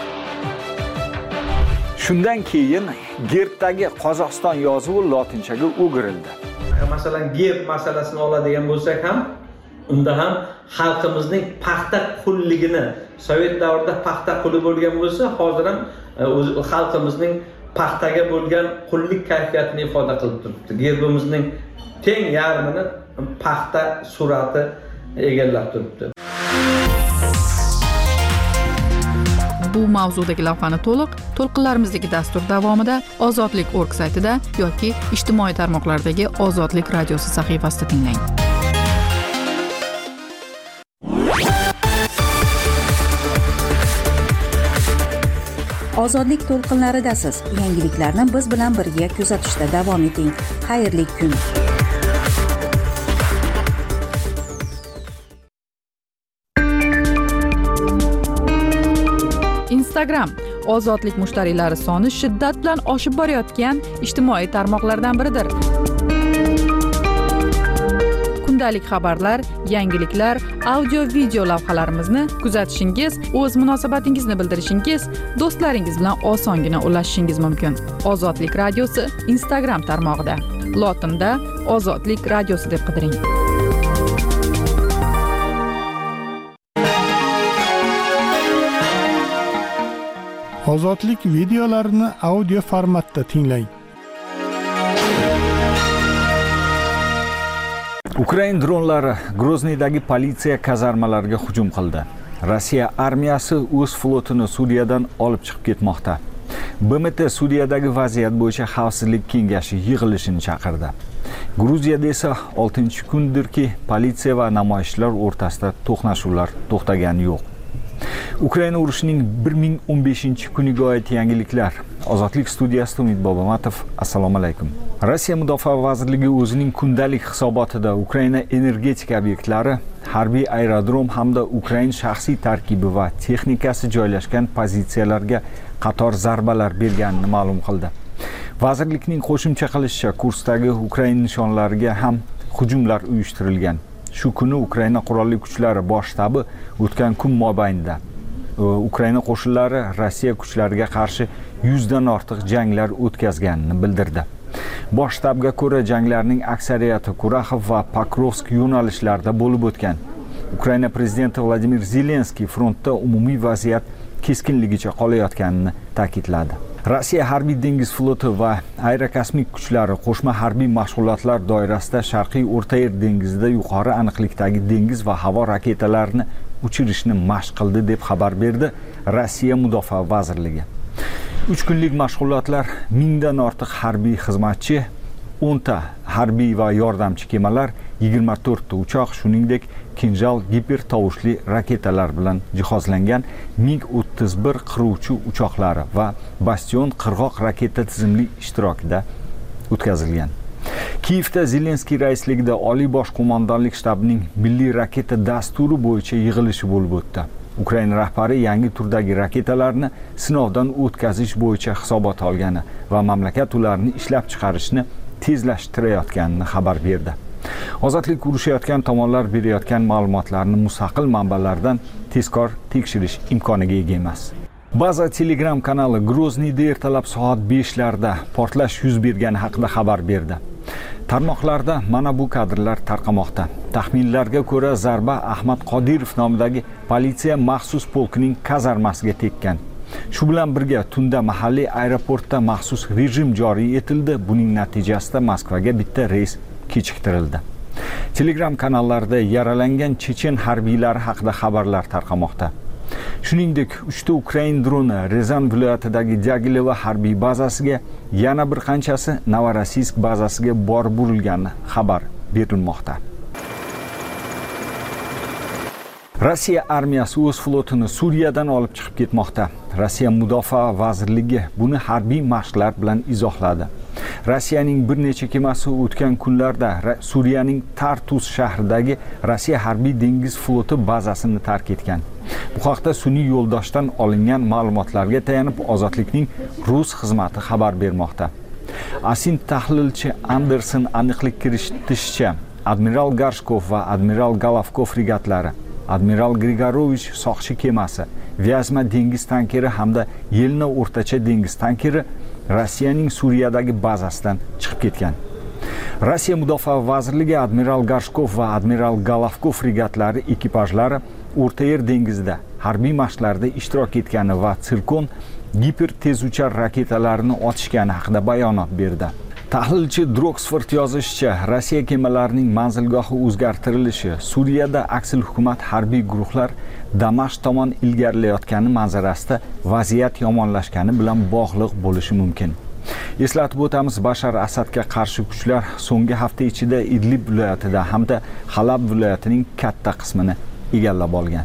Shundan keyin gerbdagi Qozog'iston yozuvi lotinchaga o'girildi. Masalan, gerb masalasini oladigan bo'lsak ham, unda ham xalqimizning paxta qulligini, Sovet davrida paxta quli bo'lgan bo'lsa, hozir ham xalqimizning paxtaga bo'lgan qullik kayfiyatini ifoda qilib turibdi. Gerbimizning teng yarmini paxta surati egallab turibdi. Bu mavzudagi lavhani to'lqinlarimizdagi dastur davomida Ozodlik.org saytida yoki ijtimoiy tarmoqlardagi Ozodlik radiosi sahifasida tinglang. Ozodlik to'lqinlaridasiz. Yangiliklarni biz bilan birga kuzatishda davom eting. Xayrli kun. Instagram ozodlik mushtariylari soni shiddat bilan oshib borayotgan ijtimoiy tarmoqlardan biridir. Kundalik xabarlar, yangiliklar, audio-video lavhalarimizni kuzatishingiz, o'z munosabatingizni bildirishingiz, do'stlaringiz bilan osongina ulashishingiz mumkin. Ozodlik radiosi Instagram tarmog'ida. Lotinda Ozodlik radiosi deb qidiring. Ozodlik videolarini audio formatda tinglang. Ukrain dronlari Grozniydagi politsiya kazarmalariga hujum qildi. Rossiya armiyasi o'z flotini Suriyadan olib chiqib ketmoqda. BMT Suriyadagi vaziyat bo'yicha xavfsizlik kengashi yig'ilishini chaqirdi. Gruziyada esa 6-kundirki politsiya va namoyishchilar o'rtasida to'qnashuvlar to'xtagani yo'q. Ukraina urushining 1015-kuniga oid yangiliklar. Ozodlik studiyasida Umid Bobomatov. Assalomu alaykum. Rossiya Mudofaa vazirligi o'zining kundalik hisobotida Ukraina energetika obyektlari, harbiy aerodrom hamda Ukraina shaxsiy tarkibi va texnikasi joylashgan pozitsiyalarga qator zarbalar berganini ma'lum qildi. Vazirlikning qo'shimcha qilishicha, Kursdagi Ukraina nishonlariga ham hujumlar uyushtirilgan. Shu kuni Ukraina qurolli kuchlari bosh shtabi o'tgan kun mobaynida Ukraina qo'shinlari Rossiya kuchlariga qarshi 100 dan ortiq janglar o'tkazganini bildirdi. Bosh shtabga ko'ra janglarning aksariyati Kuraxov va Pokrovsk yo'nalishlarida bo'lib o'tgan. Ukraina prezidenti Vladimir Zelenskiy frontda umumiy vaziyat keskinligicha qolayotganini ta'kidladi. Rossiya harbiy dengiz floti va aerokosmik kuchlari qo'shma harbiy mashg'ulotlar doirasida Sharqiy O'rta Yer dengizida yuqori aniqlikdagi dengiz va havo raketalarini uchirishni mashq qildi deb xabar berdi Rossiya Mudofaa vazirligi. 3 kunlik mashg'ulotlar 1000 dan ortiq harbiy xizmatchi, 10 ta harbiy va yordamchi kemalar, 24 ta uchoq, shuningdek Kinjal gipertovushli raketalar bilan jihozlangan MiG-31 qiruvchi uchoqlari va Bastion qirg'oq raketa tizimli ishtirokida o'tkazilgan. Kiyevda Zelenskiy raisligida Oliy bosh qo'mondonlik shtabining milliy raketa dasturi bo'yicha yig'ilishi bo'lib o'tdi. Ukraina rahbari yangi turdagi raketalarni sinovdan o'tkazish bo'yicha hisobot olgani va mamlakat ularni ishlab chiqarishni tezlashtirayotganini xabar berdi. Ozodlik urushayotgan tomonlar berayotgan ma'lumotlarni mustaqil manbalardan tezkor tekshirish imkoniga ega emas. Baza Telegram kanali Grozniyda ertalab soat 5larda portlash yuz bergani haqida xabar berdi. Tarmoqlarda mana bu kadrlar tarqamoqda. Taxminlarga ko'ra zarba Ahmad Qodirov nomidagi politsiya maxsus polkining kazarmasiga tekkan. Shu bilan birga tunda mahalliy aeroportda maxsus rejim joriy etildi. Buning natijasida Moskvaga bitta reys kechiktirildi. Telegram kanallarida yaralangan chechen harbiylari haqida xabarlar tarqamoqda. Shuningdek, 3 ta Ukrain droni Rezan viloyatidagi Dyagilevo harbiy bazasiga, yana bir qanchasi Novorossiysk bazasiga borib urilgani xabar berilmoqda. Rossiya armiyasi o'z flotini Suriyadan olib chiqib ketmoqda. Rossiya Mudofaa vazirligi buni harbiy mashqlar bilan izohladi. Rossiyaning bir necha kemasi o'tgan kunlarda Suriyaning Tartus shahridagi Rossiya harbiy dengiz floti bazasini tark etgan. Bu haqda sun'iy yo'ldoshdan olingan ma'lumotlarga tayanib Ozodlikning rus xizmati xabar bermoqda. Asin tahlilchi Anderson aniqlik kiritishicha, Admiral Garshkov va Admiral Galavkov fregatlari, Admiral Grigorovich soqchi kemasi, Vyazma dengiz tankeri hamda Yelna o'rtacha dengiz tankeri Rossiyaning Suriyadagi bazasidan chiqib ketgan. Rossiya Mudofaa vazirligi Admiral Garshkov va Admiral Galavkov fregatlari ekipajlari O'rta Yer dengizida harbiy mashqlarda ishtirok etgani va Sirkon giper tezuchar raketalarini otishgani haqida bayonot berdi. Tahlilchi Droxford yozishicha, Rossiya kemalarining manzilgohi o'zgartirilishi Suriyada aksil hukumat harbiy guruhlar Damashq tomon ilgarilayotgani manzarasida vaziyat yomonlashgani bilan bog'liq bo'lishi mumkin. Eslatib o'tamiz, Bashar Asadga qarshi kuchlar so'nggi hafta ichida Idlib viloyatida hamda Halab viloyatining katta qismini egallab olgan.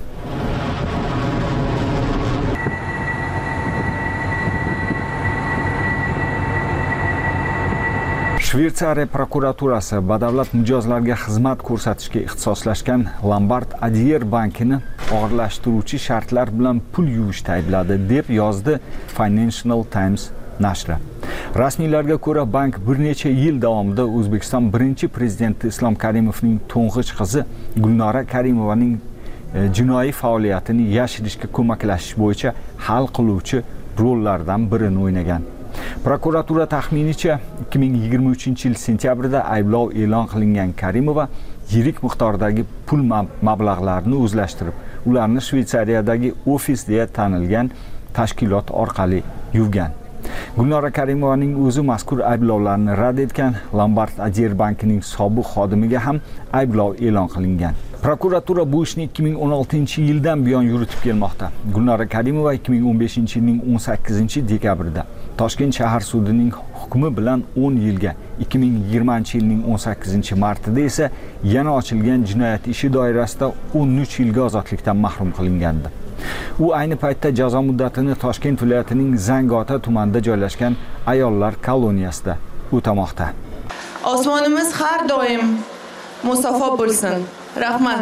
Shveysariya prokuraturasi badavlat mijozlarga xizmat ko'rsatishga ixtisoslashgan Lombard Odier bankini og'irlashtiruvchi shartlar bilan pul yuvishda aybladi, deb yozdi Financial Times nashri. Rasmiylarga ko'ra, bank bir necha yil davomida O'zbekiston birinchi prezidenti Islom Karimovning to'ng'ich qizi Gulnora Karimovaning jinoiy faoliyatini yashirishga ko'maklashish bo'yicha hal qiluvchi rollardan birini o'ynagan. Prokuratura taxminicha 2023-yil sentyabrda ayblov e'lon qilingan Karimova yirik miqdordagi pul mablag'larini o'zlashtirib, ularni Shveysariyadagi ofis deya tanilgan tashkilot orqali yuvgan. Gulnora Karimovaning o'zi mazkur ayblovlarni rad etgan. Lombard Odier bankining sobiq xodimiga ham ayblov e'lon qilingan. Prokuratura bu ishni 2016-yildan buyon yuritib kelmoqda. Gulnora Karimova 2015-yilning 18-dekabrida Toshkent shahar sudining hukmi bilan 10 yilga, 2020-yilning 18-martida esa yana ochilgan jinoyat ishi doirasida 13 yilga ozodlikdan mahrum qilingandi. U ayni paytda jazo muddatini Toshkent viloyatining Zangiota tumanida joylashgan ayollar koloniyasida o'tamoqda. Osmonimiz har doim musaffo bo'lsin. Rahmat.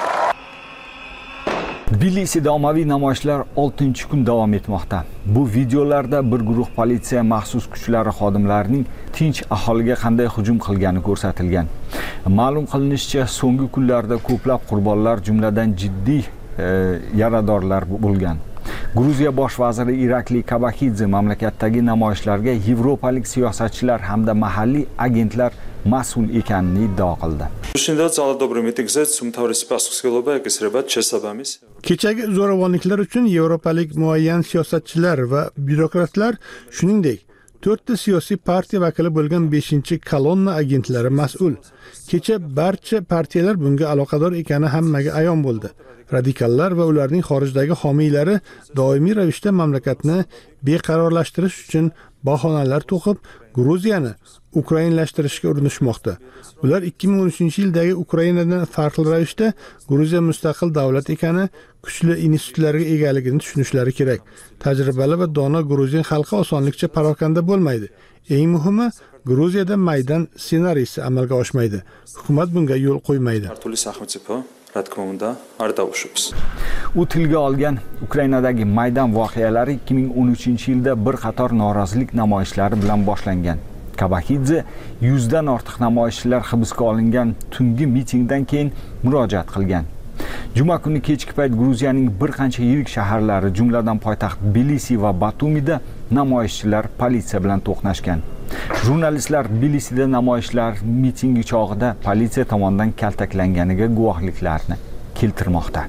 Tbilisida ommaviy namoyishlar 6-kun davom etmoqda. Bu videolarda bir guruh politsiya maxsus kuchlari xodimlarining tinch aholiga qanday hujum qilgani ko'rsatilgan. Ma'lum qilinishicha, so'nggi kunlarda ko'plab qurbonlar, jumladan jiddiy yaradorlar bo'lgan. Gruziya bosh vaziri Irakli Kabakidze mamlakatdagi namoyishlarga yevropalik siyosatchilar hamda mahalliy agentlar mas'ul ekanini iddao qildi. Kechagi zo'ravonliklar uchun yevropalik muayyan siyosatchilar va byurokratlar, shuningdek 4 ta siyosiy partiya vakili bo'lgan 5-kolonna agentlari mas'ul. Kecha barcha partiyalar bunga aloqador ekani hammaga ayon bo'ldi. Radikallar va ularning xorijdagi homiylari doimiy ravishda mamlakatni beqarorlashtirish uchun bahonalar to'qib, Gruziyani ukrainlashtirishga urinishmoqda. Ular 2013-yildagi Ukrainadan farqli ravishda Gruziya mustaqil davlat ekani, kuchli institutlarga egaligini tushunishlari kerak. Tajribali va dono Gruziya xalqi osonlikcha parokanda bo'lmaydi. Eng muhimi, Gruziyada Maydan ssenariysi amalga oshmaydi. Hukumat bunga yo'l qo'ymaydi. U tilga olgan Ukrainadagi Maydan voqealari 2013-yilda bir qator norozilik namoyishlari bilan boshlangan. Kabakidze 100 dan ortiq namoyishchilar hibsga olingan tungi mitingdan keyin murojaat qilgan. Juma kuni kechki payt Gruziyaning bir qancha yirik shaharlari, jumladan poytaxt Tbilisi va Batumida namoyishchilar politsiya bilan to'qnashgan. Jurnalistlar Tbilisida namoyishlar mitingi chog'ida politsiya tomonidan kaltaklanganiga guvohliklarni keltirmoqda.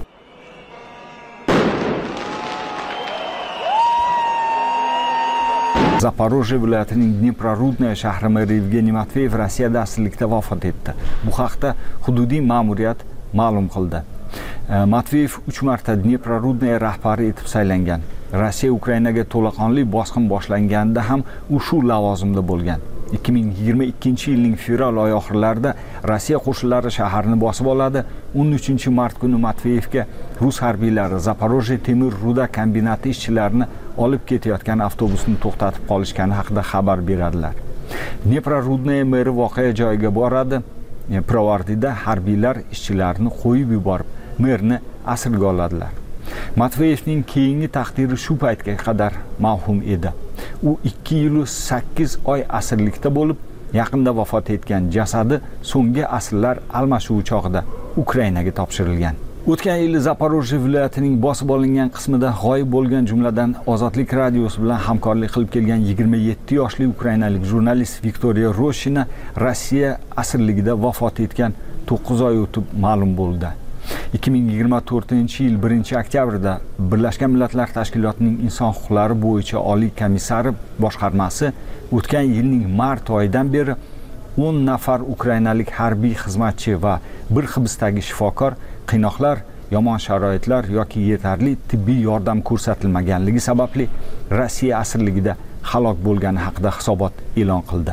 Zaporojye viloyatining Dneprorudnoye shahri meri Evgeniy Matveyev Rossiyada asirlikda vafot etdi. Bu haqda hududiy ma'muriyat ma'lum qildi. Matveyev 3 marta Dneprorudnoye rahbari etib saylangan. Rossiya Ukrainaga to'laqonli bosqin boshlanganda ham u shu lavozimda bo'lgan. 2022-yilning fevral oyi oxirlarida Rossiya qo'shinlari shaharni bosib oladi. 13-mart kuni Matveyevga rus harbiylari Zaporojye temir ruda kombinati ishchilarini olib ketayotgan avtobusni to'xtatib qolishgani haqida xabar beradilar. Dneprorudnoye meri voqea joyiga boradi. Pravardida harbiylar ishchilarni qo'yib yuborib, merni asirga oladilar. Matveyevning keyingi taqdiri shu paytga qadar mavhum edi. U 2 yil 8 oy asirlikda bo'lib, yaqinda vafot etgan. Jasadi so'nggi asirlar almashuvi chog'ida Ukrainaga topshirilgan. O'tgan yil Zaporojye viloyatining bosib olingan qismida g'oyib bo'lgan, jumladan Ozodlik radiosi bilan hamkorlik qilib kelgan 27 yoshli ukrainalik jurnalist Viktoriya Roshina Rossiya asirligida vafot etgan 9 oy o'tib ma'lum bo'ldi. 2024-yil 1-oktyabrda Birlashgan Millatlar Tashkilotining inson huquqlari bo'yicha oliy komissari boshqarmasi o'tgan yilning mart oyidan beri 10 nafar ukrainalik harbiy xizmatchi va bir hibsdagi shifokor qiynoqlar, yomon sharoitlar yoki yetarli tibbiy yordam ko'rsatilmaganligi sababli Rossiya asirligida halok bo'lgani haqida hisobot e'lon qildi.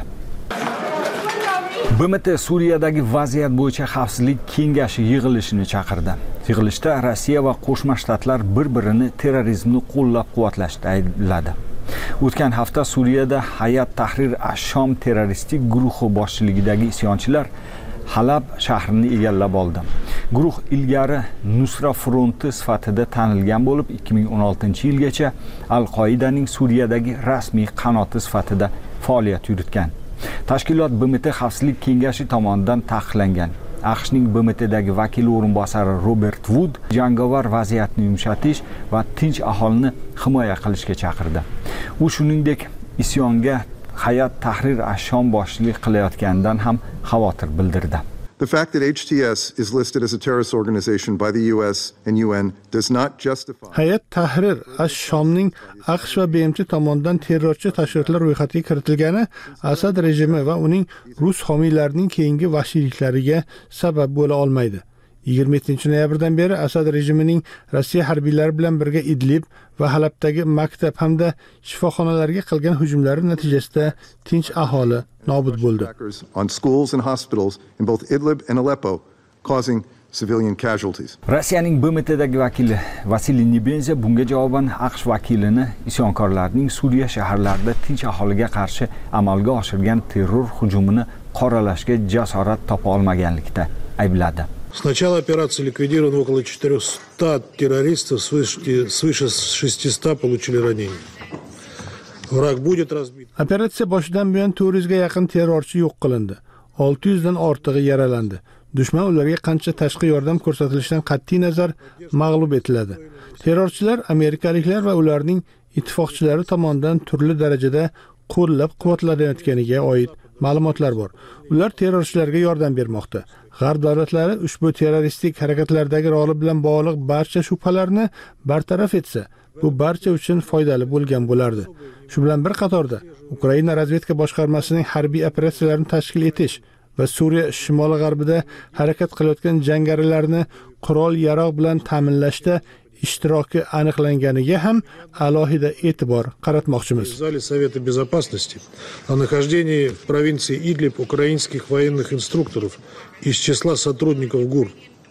BMT Suriyadagi vaziyat bo'yicha xavfsizlik kengashi yig'ilishini chaqirdi. Yig'ilishda Rossiya va Qo'shma Shtatlar bir-birini terrorizmni qo'llab-quvvatlashda aybladi. O'tgan hafta Suriyada Hayat Tahrir ash-Shom terroristik guruhi boshchiligidagi isyonchilar Halab shahrini egallab oldi. Guruh ilgari Nusra fronti sifatida tanilgan bo'lib, 2016-yilgacha Al-Qoidaning Suriyadagi rasmiy qanoti sifatida faoliyat yuritgan. Tashkilot BMT Xavfsizlik kengashi tomonidan taqiqlangan. AQShning BMTdagi vakili o'rinbosari Robert Wood jangovar vaziyatni yumshatish va tinch aholini himoya qilishga chaqirdi. U shuningdek isyonga Hayat Tahrir ash-Shom boshchilik qilayotganidan ham xavotir bildirdi. The fact that HTS is listed as a terrorist organization by the US and UN does not justify. Hayat Tahrir ash-Shomning AQSh va BMT tomonidan terrorchi tashkilotlar ro'yxatiga kiritilgani Asad rejimi va uning rus homiylarining keyingi vahshiyliklariga sabab bo'la olmaydi. 27-noyabrdan beri Asad rejimining Rossiya harbiylari bilan birga Idlib va Halabdagi maktab hamda shifoxonalarga qilgan hujumlari natijasida tinch aholi nobud bo'ldi. On schools and hospitals in both Idlib and Aleppo, causing civilian casualties. Rossiyaning BMTdagi vakili Vasiliy Nebenza bunga javoban AQSh vakilini isyonkorlarning Suriya shaharlarida tinch aholiga qarshi amalga oshirgan terror hujumini qoralashga jasorat topa olmaganlikda aybladi. С начала операции ликвидировано около 400 террористов, свыше 600 получили ранения. Враг будет разбит. Operatsiya boshidan buyon 400 ga yaqin terrorchi yo'q qilindi. 600 dan ortig'i yaralandi. Dushman ularga qancha tashqi yordam ko'rsatilishidan qat'iy nazar mag'lub etiladi. Terrorchilar amerikaliklar va ularning ittifoqchilari tomonidan turli darajada qo'llab-quvvatlanayotganiga oid ma'lumotlar bor. Ular terrorchilarga yordam bermoqda. G'arb davlatlari ushbu terroristik harakatlardagi roli bilan bog'liq barcha shubhalarni bartaraf etsa, bu barcha uchun foydali bo'lgan bo'lardi. Shu bilan bir qatorda Ukraina razvedka boshqarmasining harbiy operatsiyalarini tashkil etish va Suriya shimoli-g'arbida harakat qilayotgan jangarilarni qurol-yarog' bilan ta'minlashda ishtiroki aniqlanganiga ham alohida e'tibor qaratmoqchimiz. В зале Совета Безопасности о нахождении в провинции Идлиб украинских военных инструкторов из числа сотрудников ГУР,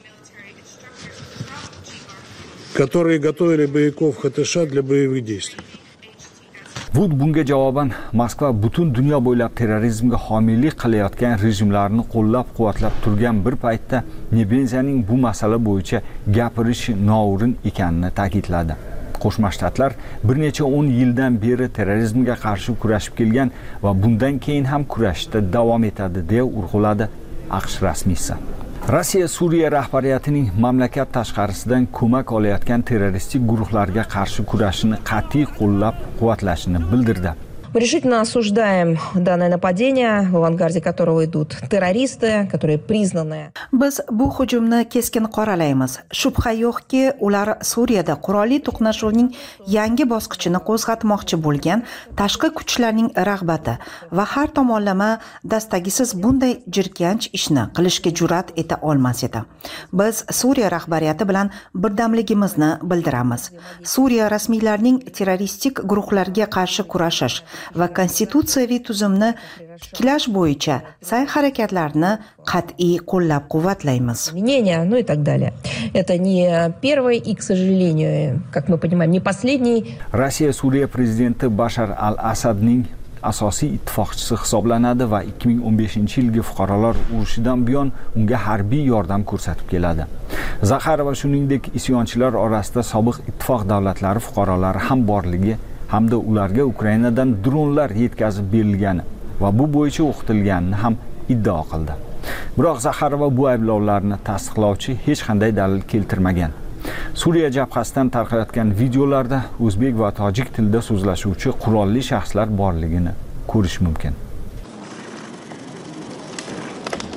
которые готовили боевиков ХТШ для боевых действий. Wood bunga javoban Moskva butun dunyo bo'ylab terrorizmga homiylik qilayotgan rejimlarni qo'llab-quvvatlab turgan bir paytda Nebenzaning bu masala bo'yicha gapirishi noo'rin ekanini ta'kidladi. Qo'shma Shtatlar bir necha 10 yildan beri terrorizmga qarshi kurashib kelgan va bundan keyin ham kurashda davom etadi deya urg'uladi AQSh rasmiysi. Rossiya Suriya rahbariyatining mamlakat tashqarisidan ko'mak olayotgan terroristik guruhlarga qarshi kurashini qat'iy qo'llab-quvvatlashini bildirdi. Мы решительно осуждаем данное нападение, в авангарде которого идут террористы, которые признаны. Biz bu hujumni keskin qoralaymiz. Shubha yo'qki, ular Suriyada qurolli to'qnashuvning yangi bosqichini qo'zg'atmoqchi bo'lgan tashqi kuchlarning rag'bati va har tomonlama dastagisiz bunday jirkanch ishni qilishga jur'at eta olmas edi. Biz Suriya rahbariyati bilan birdamligimizni bildiramiz. Suriya rasmiylarining terroristik guruhlarga qarshi kurashish va konstitutsiyaviy tuzumni tiklash bo'yicha sa'y-harakatlarni qat'iy qo'llab-quvvatlaymiz. Ну и так далее. Это не первый и, к сожалению, как мы понимаем, не последний. Rossiya Suriya prezidenti Bashar al-Asadning asosiy ittifoqchisi hisoblanadi va 2015-yilgi fuqarolar urushidan buyon unga harbiy yordam ko'rsatib keladi. Zaxarova shuningdek isyonchilar orasida sobiq ittifoq davlatlari fuqarolari ham borligi hamda ularga Ukrainadan dronlar yetkazib berilgani va bu bo'yicha o'qitilganini ham iddao qildi. Biroq Zaxarova bu ayblovlarni tasdiqlovchi hech qanday dalil keltirmagan. Suriya jabhasidan tarqayotgan videolarda o'zbek va tojik tilida so'zlashuvchi qurolli shaxslar borligini ko'rish mumkin.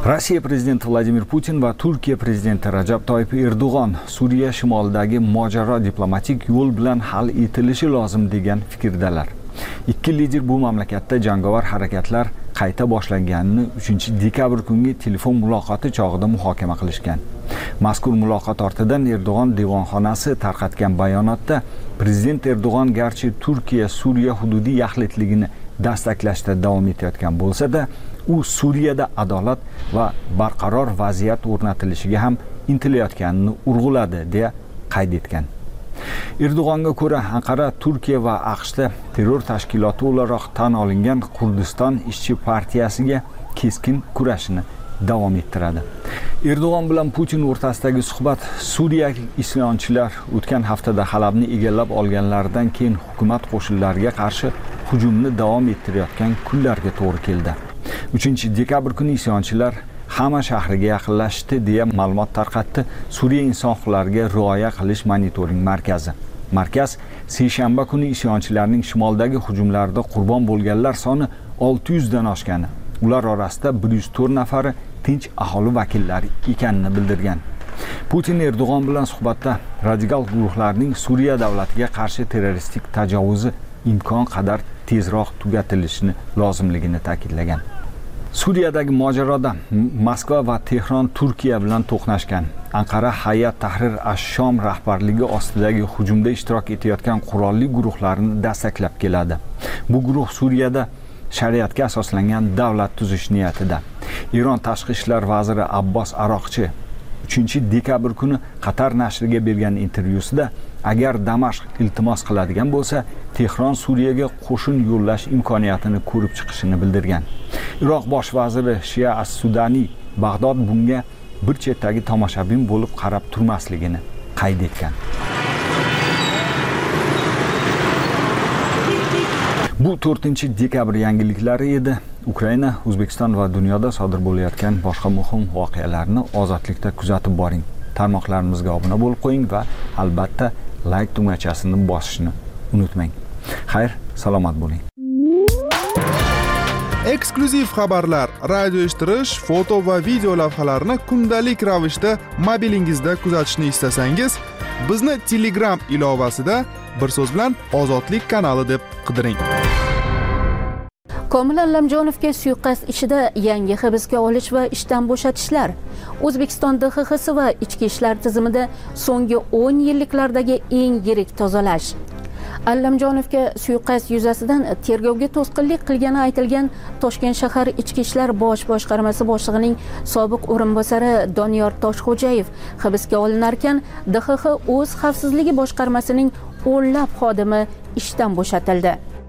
Rossiya prezidenti Vladimir Putin va Turkiya prezidenti Rajab Toyyib Erdo'g'on Suriya shimolidagi mojaro diplomatik yo'l bilan hal etilishi lozim degan fikrdalar. Ikki lider bu mamlakatda jangovar harakatlar qayta boshlanganini 3-dekabr kungi telefon muloqoti chog'ida muhokama qilishgan. Mazkur muloqot ortidan Erdo'g'on devonxonasi tarqatgan bayonotda prezident Erdo'g'on garchi Turkiya Suriya hududiy yaxlitligini dastaklashda davom etayotgan bo'lsa-da, u Suriyada adolat va barqaror vaziyat o'rnatilishiga ham intilayotganini urg'uladi deya qayd etgan. Erdo'g'onga ko'ra, Anqara Turkiya va AQShda terror tashkiloti o'laroq tan olingan Kurdiston ishchi partiyasiga keskin kurashini davom ettiradi. Erdo'g'on bilan Putin o'rtasidagi suhbat Suriyalik isyonchilar o'tgan haftada Halabni egallab olganlaridan keyin hukumat qo'shinlariga qarshi hujumni davom ettirayotgan kunlarga to'g'ri keldi. 3-dekabr kuni isyonchilar Hama shahriga yaqinlashdi deya ma'lumot tarqatdi Suriya inson huquqlariga rioya qilish monitoring markazi. Markaz seshanba kuni isyonchilarning shimoldagi hujumlarida qurbon bo'lganlar soni 600 dan oshgani, ular orasida 104 nafari tinch aholi vakillari ekanini bildirgan. Putin Erdo'g'on bilan suhbatda radikal guruhlarning Suriya davlatiga qarshi terroristik tajovuzi imkon qadar tezroq tugatilishini lozimligini ta'kidlagan. Suriyadagi mojaroda Moskva va Tehron Turkiya bilan to'qnashgan. Anqara Hayat Tahrir ash-Shom rahbarligi ostidagi hujumda ishtirok etayotgan qurolli guruhlarni dastaklab keladi. Bu guruh Suriyada shariatga asoslangan davlat tuzish niyatida. Eron tashqi ishlar vaziri Abbos Aroqchi 3-dekabr kuni Qatar nashriga bergan intervyusida agar Damashq iltimos qiladigan bo'lsa, Tehron Suriyaga qo'shin yo'llash imkoniyatini ko'rib chiqishini bildirgan. Iroq bosh vaziri Shia as-Sudani Bag'dod bunga bir chetdagi tomoshabin bo'lib qarab turmasligini qayd etgan. Bu 4-dekabr yangiliklari edi. Ukraina, O'zbekiston va dunyoda sodir bo'layotgan boshqa muhim voqealarni ozodlikda kuzatib boring. Tarmoqlarimizga obuna bo'lib qo'ying va albatta like tugmachasini bosishni unutmang. Xayr, salomat bo'ling. Eksklyuziv xabarlar, radio eshittirish, foto va video lavhalarni kundalik ravishda mobilingizda kuzatishni istasangiz, bizni Telegram ilovasida bir so'z bilan Ozodlik kanali deb qidiring. Komil Allamjonovga suiqasd ishida yangi hibsga olish va ishdan bo'shatishlar. O'zbekiston DXX va ichki ishlar tizimida so'nggi 10 yilliklardagi eng yirik tozalash. Allamjonovga suiqasd yuzasidan tergovga to'sqinlik qilgani aytilgan Toshkent shahar ichki ishlar bosh boshqarmasi boshlig'ining sobiq o'rinbosari Doniyor Toshxo'jayev hibsga olinarkan, DXX o'z xavfsizligi boshqarmasining o'nlab xodimi ishdan bo'shatildi.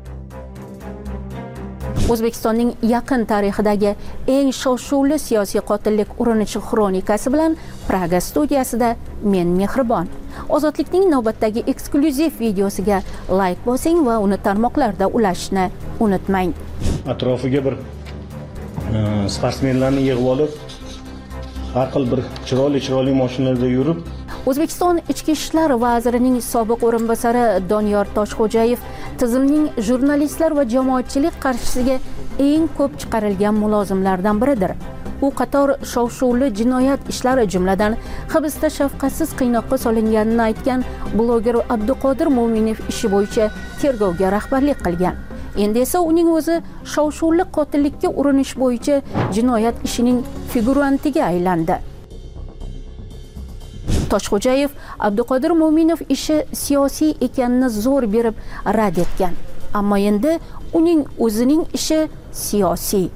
O'zbekistonning yaqin tarixidagi eng shov-shuvli siyosiy qotillik urinishi xronikasi bilan Praga studiyasida men Mehribon. Ozodlikning navbatdagi eksklyuziv videosiga like bosing va uni tarmoqlarda ulashishni unutmang. Atrofiga bir sportsmenlarni yig'ib olib, har xil bir chiroyli mashinalarda yurib, O'zbekiston ichki ishlar vazirining sobiq o'rinbosari Doniyor Toshxo'jayev tizimning jurnalistlar va jamoatchilik qarshisiga eng ko'p chiqarilgan mulozimlardan biridir. U qator shov-shuvli jinoyat ishlari jumladan hibsda shafqatsiz qiynoqqa solinganini aytgan bloger Abduqodir Mo'minov ishi bo'yicha tergovga rahbarlik qilgan. Endi esa uning o'zi shov-shuvli qotillikka urinish bo'yicha jinoyat ishining figurantiga aylandi. Toshxo'jayev Abduqodir Mo'minov ishi siyosiy ekanini zo'r berib rad etgan. Ammo endi uning o'zining ishi siyosiy.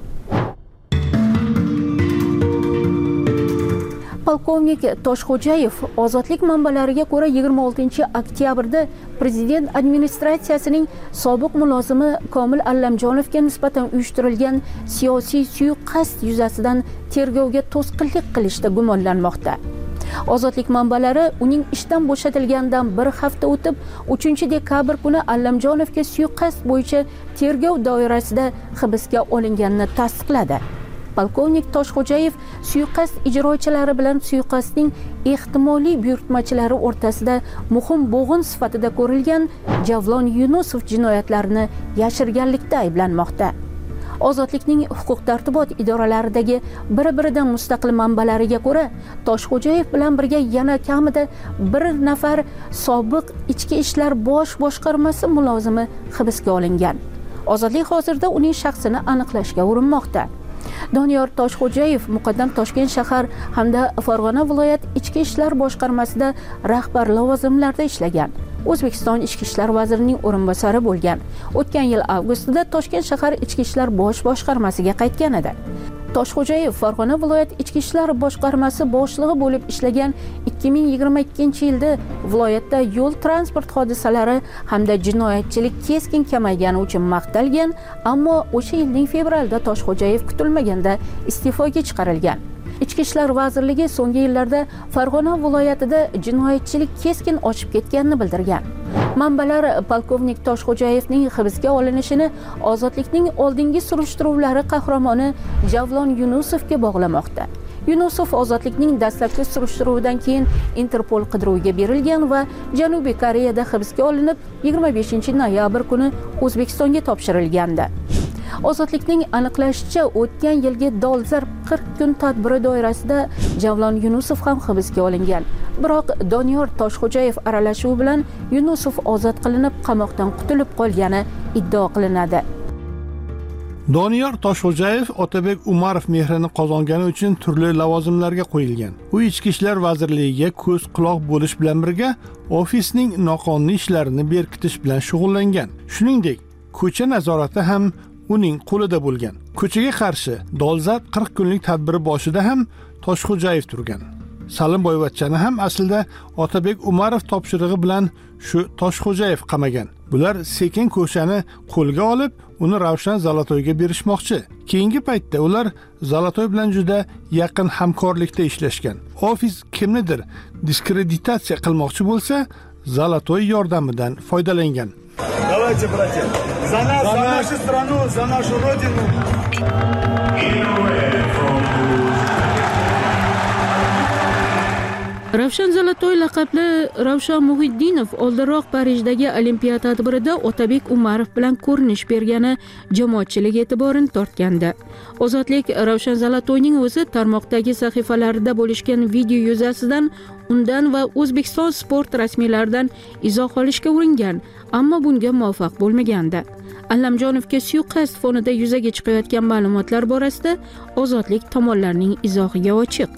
Polkovnik Toshxo'jayev ozodlik manbalariga ko'ra 26-oktyabrda prezident administratsiyasining sobiq mulozimi Komil Allamjonovga nisbatan uyushtirilgan siyosiy suiqasd yuzasidan tergovga to'sqinlik qilishda gumonlanmoqda. Ozodlik manbalari uning ishdan bo'shatilganidan bir hafta o'tib 3-dekabr kuni Allamjonovga suiqasd bo'yicha tergov doirasida hibsga olinganini tasdiqladi. Polkovnik Toshxo'jayev suiqasd ijrochilari bilan suiqasdning ehtimoliy buyurtmachilari o'rtasida muhim bo'g'in sifatida ko'rilgan Javlon Yunusov jinoyatlarini yashirganlikda ayblanmoqda. Ozodlikning huquq tartibot idoralaridagi bir-biridan mustaqil manbalariga ko'ra, Toshxo'jayev bilan birga yana kamida bir nafar sobiq ichki ishlar bosh boshqarmasi mulozimi hibsga olingan. Ozodlik hozirda uning shaxsini aniqlashga urinmoqda. Doniyor Toshxo'jayev muqaddam Toshkent shahar hamda Farg'ona viloyat ichki ishlar boshqarmasida rahbar lavozimlarda ishlagan. O'zbekiston ichki ishlar vazirining o'rinbosari bo'lgan. O'tgan yil avgustida Toshkent shahar ichki ishlar bosh boshqarmasiga qaytgan edi. Toshxo'jayev Farg'ona viloyat ichki ishlar boshqarmasi boshlig'i bo'lib ishlagan. 2022-yilda viloyatda yo'l transport hodisalari hamda jinoyatchilik keskin kamaygani uchun maqtalgan, ammo o'sha yilning fevralida Toshxo'jayev kutilmaganda iste'foga chiqarilgan. Ichki ishlar vazirligi so'nggi yillarda Farg'ona viloyatida jinoyatchilik keskin oshib ketganini bildirgan. Manbalar polkovnik Toshxo'jayevning hibsga olinishini ozodlikning oldingi surishtiruvlari qahramoni Javlon Yunusovga bog'lamoqda. Yunusov ozodlikning dastlabki surishtiruvidan keyin Interpol qidiruviga berilgan va Janubiy Koreyada hibsga olinib 25-noyabr kuni O'zbekistonga topshirilgandi. Ozodlikning aniqlashicha, o'tgan yilgi dolzarb 40 kun tadbiri doirasida Javlon Yunusov ham hibsga olingan. Biroq Doniyor Toshxo'jayev aralashuvi bilan Yunusov ozod qilinib, qamoqdan qutulib qolgani iddao qilinadi. Doniyor Toshxo'jayev Otabek Umarov mehrini qozongani uchun turli lavozimlarga qo'yilgan. U Ichki ishlar vazirligiga ko'z quloq bo'lish bilan birga ofisning noqonuniy ishlarini berkitish bilan shug'ullangan. Shuningdek, ko'cha nazorati ham uning qo'lida bo'lgan. Ko'chaga qarshi dolzarb 40 kunlik tadbiri boshida ham Toshxo'jayev turgan. Salim Boyvachchani ham aslida Otabek Umarov topshirig'i bilan shu Toshxo'jayev qamagan. Bular sekin ko'chani qo'lga olib, uni Ravshan Zalotoyga berishmoqchi. Keyingi paytda ular Zalotoy bilan juda yaqin hamkorlikda ishlashgan. Ofis kimnidir diskreditatsiya qilmoqchi bo'lsa, Zalotoy yordamidan foydalangan. Давайте, братья, за нас, за нашу страну, за нашу родину. Ravshan Zalotoy laqabli Ravshan Muhiddinov oldinroq Parijdagi Olimpiya tadbirida Otabek Umarov bilan ko'rinish bergani jamoatchilik e'tiborini tortgandi. Ozodlik Ravshan Zalotoyning o'zi tarmoqdagi sahifalarida bo'lishgan video yuzasidan undan va O'zbekiston sport rasmiylaridan izoh olishga uringan, ammo bunga muvaffaq bo'lmagandi. Allamjonovga suiqasd fonida yuzaga chiqayotgan ma'lumotlar borasida ozodlik tomonlarining izohiga ochiq.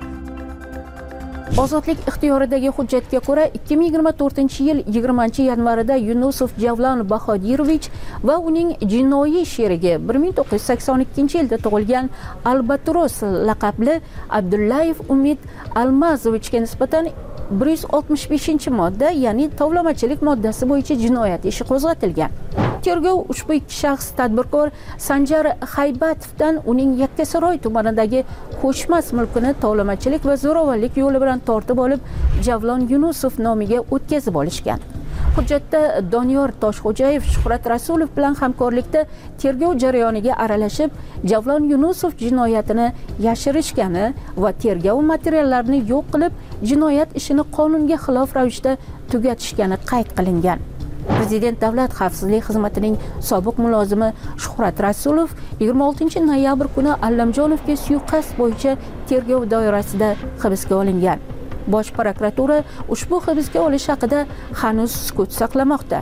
Ozodlik ixtiyoridagi hujjatga ko'ra 2024-yil 20-yanvarida Yunusov Javlon Bahodirovich va uning jinoiy sherigi 1982-yilda tug'ilgan Albatros laqabli Abdullayev Umid Almazovichga nisbatan 165-modda, ya'ni tovlamachilik moddasi bo'yicha jinoyat ishi qo'zg'atilgan. Tergov ushbu ikki shaxs tadbirkor Sanjar Haybatovdan uning Yakkasaroy tumanidagi ko'chmas mulkini tovlamachilik va zo'ravonlik yo'li bilan tortib olib, Javlon Yunusov nomiga o'tkazib olishgan. Hujjatda Doniyor Toshxo'jayev Shuhrat Rasulov bilan hamkorlikda tergov jarayoniga aralashib, Javlon Yunusov jinoyatini yashirishgani va tergov materiallarini yo'q qilib, jinoyat ishini qonunga xilof ravishda tugatishgani qayd qilingan. Prezident Davlat xavfsizlik xizmatining sobiq mulozimi Shuhrat Rasulov 26-noyabr kuni Allamjonovga suiqasd bo'yicha tergov doirasida hibsga olingan. Bosh prokuratura ushbu hibsga olish haqida hanuz sukut saqlamoqda.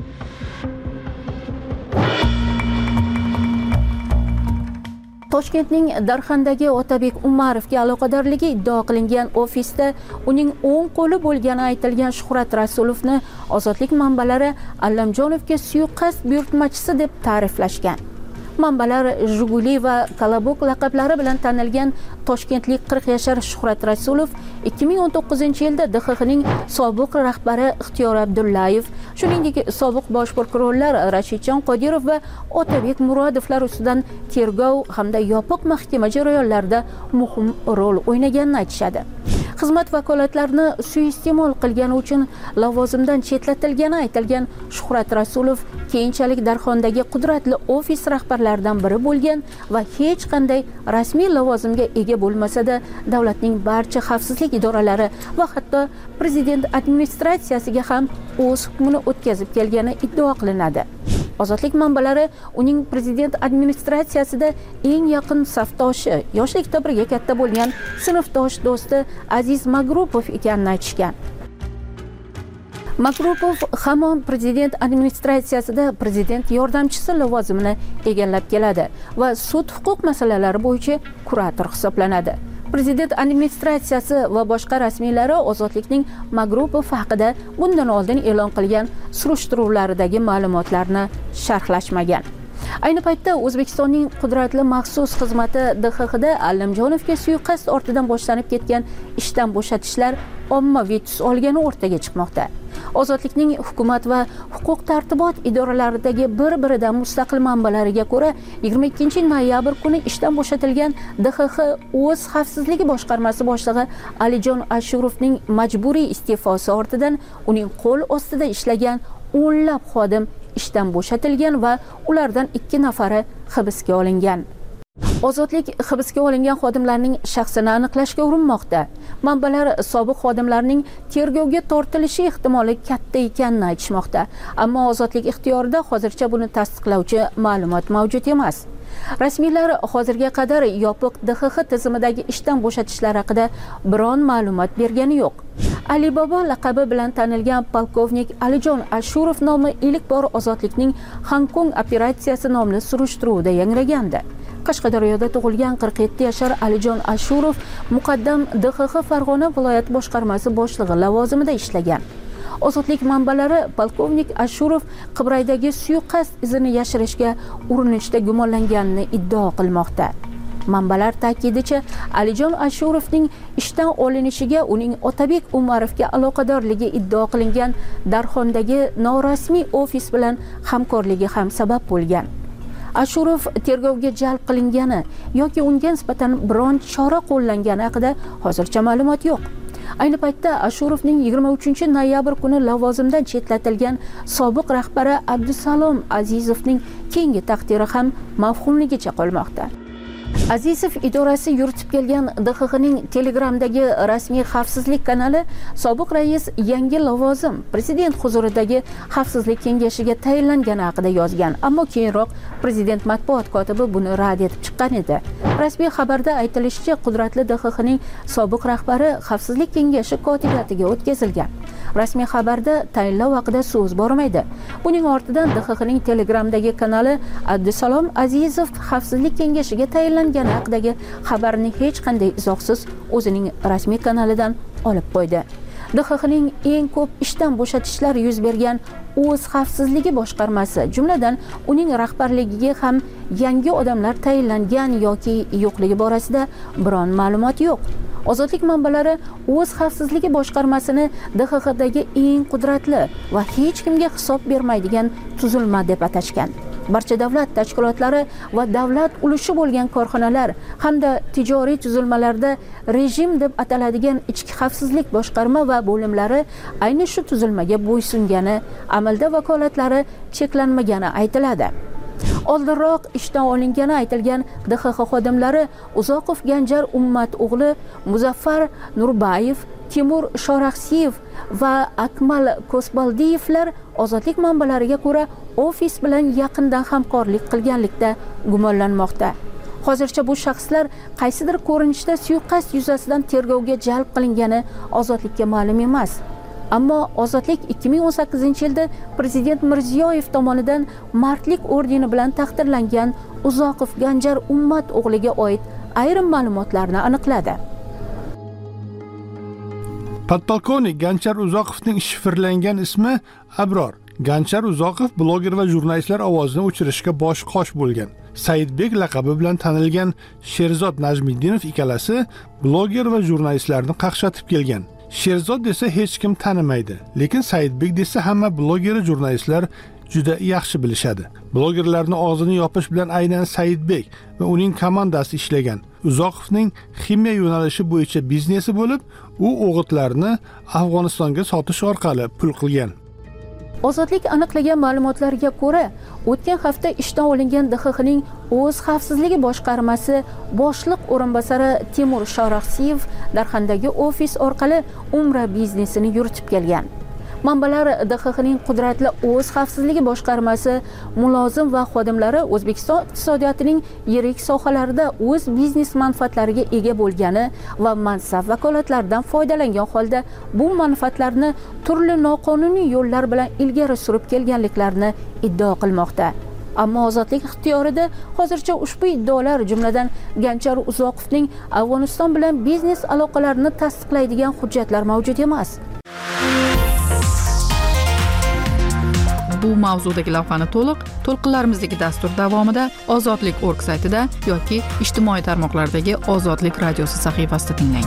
Toshkentning Darxandagi Otabek Umarovga aloqadorligi iddao qilingan ofisda uning o'ng qo'li bo'lgani aytilgan Shuhrat Rasulovni ozodlik manbalari Allamjonovga suiqasd buyurtmachisi deb ta'riflashgan. Manbalar Jiguli va Kolobok laqablari bilan tanilgan toshkentlik 40 yashar Shuhrat Rasulov 2019-yilda DXXning sobiq rahbari Ixtiyor Abdullayev, shuningdek sobiq bosh prokurorlar Rashidjon Qodirov va Otabek Murodovlar ustidan tergov hamda yopiq mahkama jarayonlarida muhim rol o'ynaganini aytishadi. Xizmat vakolatlarini suiiste'mol qilgani uchun lavozimdan chetlatilgani aytilgan Shuhrat Rasulov keyinchalik Darxondagi qudratli ofis rahbarlaridan biri bo'lgan va hech qanday rasmiy lavozimga ega bo'lmasa-da, davlatning barcha xavfsizlik idoralari va hatto prezident administratsiyasiga ham o'z hukmini o'tkazib kelgani iddao qilinadi. Ozodlik manbalari uning prezident administratsiyasida eng yaqin safdoshi, yoshlikda birga katta bo'lgan sinfdosh do'sti Aziz Magrupov ekanini aytishgan. Magrupov hamon prezident administratsiyasida prezident yordamchisi lavozimini egallab keladi va sud huquq masalalari bo'yicha kurator hisoblanadi. Prezident administratsiyasi va boshqa rasmiylari Ozodlikning Magrupov haqida bundan oldin e'lon qilgan surishtiruvlaridagi ma'lumotlarni sharhlashmagan. Ayni paytda O'zbekistonning qudratli maxsus xizmati DXXda Allamjonovga suiqasd ortidan boshlanib ketgan ishdan bo'shatishlar ommaviy tus olgani o'rtaga chiqmoqda. Ozodlikning hukumat va huquq tartibot idoralaridagi bir-biridan mustaqil manbalariga ko'ra 22 noyabr kuni ishdan bo'shatilgan DXX o'z xavfsizligi boshqarmasi boshlig'i Alijon Ashurovning majburiy iste'fosi ortidan uning qo'l ostida ishlagan o'nlab xodim ishdan bo'shatilgan va ulardan 2 nafari hibsga olingan. Ozodlik hibsga olingan xodimlarning shaxsini aniqlashga urinmoqda. Manbalar sobiq xodimlarning tergovga tortilishi ehtimoli katta ekanini aytishmoqda, ammo Ozodlik ixtiyorida hozircha buni tasdiqlovchi ma'lumot mavjud emas. Rasmiylar hozirga qadar yopiq DXX tizimidagi ishdan bo'shatishlar haqida biron ma'lumot bergani yo'q. Alibaba laqabi bilan tanilgan polkovnik Alijon Ashurov nomi ilk bor Ozodlikning Hong Kong operatsiyasi nomli surishtiruvda yangragandi. Qashqadaryoda tug'ilgan 47 yashar Alijon Ashurov muqaddam DXX Farg'ona viloyat boshqarmasi boshlig'i lavozimida ishlagan. Ozodlik manbalari polkovnik Ashurov Qibraydagi suiqasd izini yashirishga urinishda gumonlanganini iddao qilmoqda. Manbalar ta'kidicha, Alijon Ashurovning ishdan olinishiga uning Otabek Umarovga aloqadorligi iddao qilingan Darxondagi norasmiy ofis bilan hamkorligi ham sabab bo'lgan. Ashurov tergovga jalb qilingani yoki unga nisbatan biron chora qo'llangani haqida hozircha ma'lumot yo'q. Ayni paytda Ashurovning 23 noyabr kuni lavozimdan chetlatilgan sobiq rahbari Abdusalom Azizovning keyingi taqdiri ham mavhumligicha qolmoqda. Azizov idorasi yuritib kelgan DXXning Telegramdagi rasmiy xavfsizlik kanali sobiq rais yangi lavozim prezident huzuridagi xavfsizlik kengashiga tayinlangani haqida yozgan, ammo keyinroq prezident matbuot kotibi buni rad etib chiqqan edi. Rasmiy xabarda aytilishicha, qudratli DXXning sobiq rahbari xavfsizlik kengashi kotibiyatiga o'tkazilgan. Rasmiy xabarda tayinlov haqida so'z bormaydi. Buning ortidan DXXning Telegramdagi kanali Abdusalom Azizov xavfsizlik kengashiga tayinlangani haqidagi xabarni hech qanday izohsiz o'zining rasmiy kanalidan olib qo'ydi. DXXning eng ko'p ishdan bo'shatishlar yuz bergan o'z xavfsizligi boshqarmasi, jumladan uning rahbarligiga ham yangi odamlar tayinlangan yoki yo'qligi borasida biron ma'lumot yo'q. Ozodlik manbalari o'z xavfsizligi boshqarmasini DXXdagi eng qudratli va hech kimga hisob bermaydigan tuzilma deb atashgan. Barcha davlat tashkilotlari va davlat ulushi bo'lgan korxonalar hamda tijoriy tuzilmalarda rejim deb ataladigan ichki xavfsizlik boshqarma va bo'limlari ayni shu tuzilmaga bo'ysungani, amalda vakolatlari cheklanmagani aytiladi. Oldinroq ishdan olingani aytilgan DXX xodimlari Uzoqov Ganjar Ummat o'g'li Muzaffar Nurbayev, Timur Shoraxsiyev va Akmal Kosbaldiyevlar Ozodlik manbalariga ko'ra ofis bilan yaqindan hamkorlik qilganlikda gumonlanmoqda. Hozircha bu shaxslar qaysidir ko'rinishda suiqasd yuzasidan tergovga jalb qilingani Ozodlikka ma'lum emas. Ammo Ozodlik 2018-yilda prezident Mirziyoyev tomonidan Mardlik ordeni bilan taqdirlangan Uzoqov Ganjar Ummat o'g'liga oid ayrim ma'lumotlarni aniqladi. Podpolkovnik Ganjar Uzoqovning shifrlangan ismi Abror. Ganjar Uzoqov bloger va jurnalistlar ovozini o'chirishga bosh-qosh bo'lgan. Saidbek laqabi bilan tanilgan Sherzod Najmiddinov ikkalasi bloger va jurnalistlarni qaqshatib kelgan. Sherzod desa hech kim tanimaydi, lekin Saidbek desa hamma bloger va jurnalistlar juda yaxshi bilishadi. Blogerlarni og'zini yopish bilan aynan Saidbek va uning komandasi ishlagan. Uzoqovning ximiya yo'nalishi bo'yicha biznesi bo'lib, u o'g'itlarni Afg'onistonga sotish orqali pul qilgan. Ozodlik aniqlagan ma'lumotlarga ko'ra, o'tgan hafta ishdan olingan DXXning o'z xavfsizligi boshqarmasi boshliq o'rinbosari Timur Shoraxsiyev Darxandagi ofis orqali Umra biznesini yuritib kelgan. Manbalar DXXning qudratli o'z xavfsizligi boshqarmasi mulozim va xodimlari O'zbekiston iqtisodiyotining yirik sohalarida o'z biznes manfaatlariga ega bo'lgani va mansab vakolatlaridan foydalangan holda bu manfaatlarni turli noqonuniy yo'llar bilan ilgari surib kelganliklarini iddao qilmoqda. Ammo ozodlik ixtiyorida hozircha ushbu iddaolar, jumladan Ganchar Uzoqovning Afg'oniston bilan biznes aloqalarini tasdiqlaydigan hujjatlar mavjud emas. Bu mavzudagi lavhani to'lqinlarimizdagi dastur davomida Ozodlik.org saytida yoki ijtimoiy tarmoqlardagi Ozodlik radiosi sahifasida tinglang.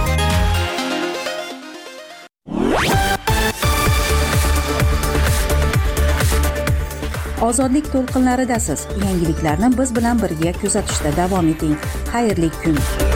Ozodlik to'lqinlaridasiz. Yangiliklarni biz bilan birga kuzatishda davom eting. Xayrli kun.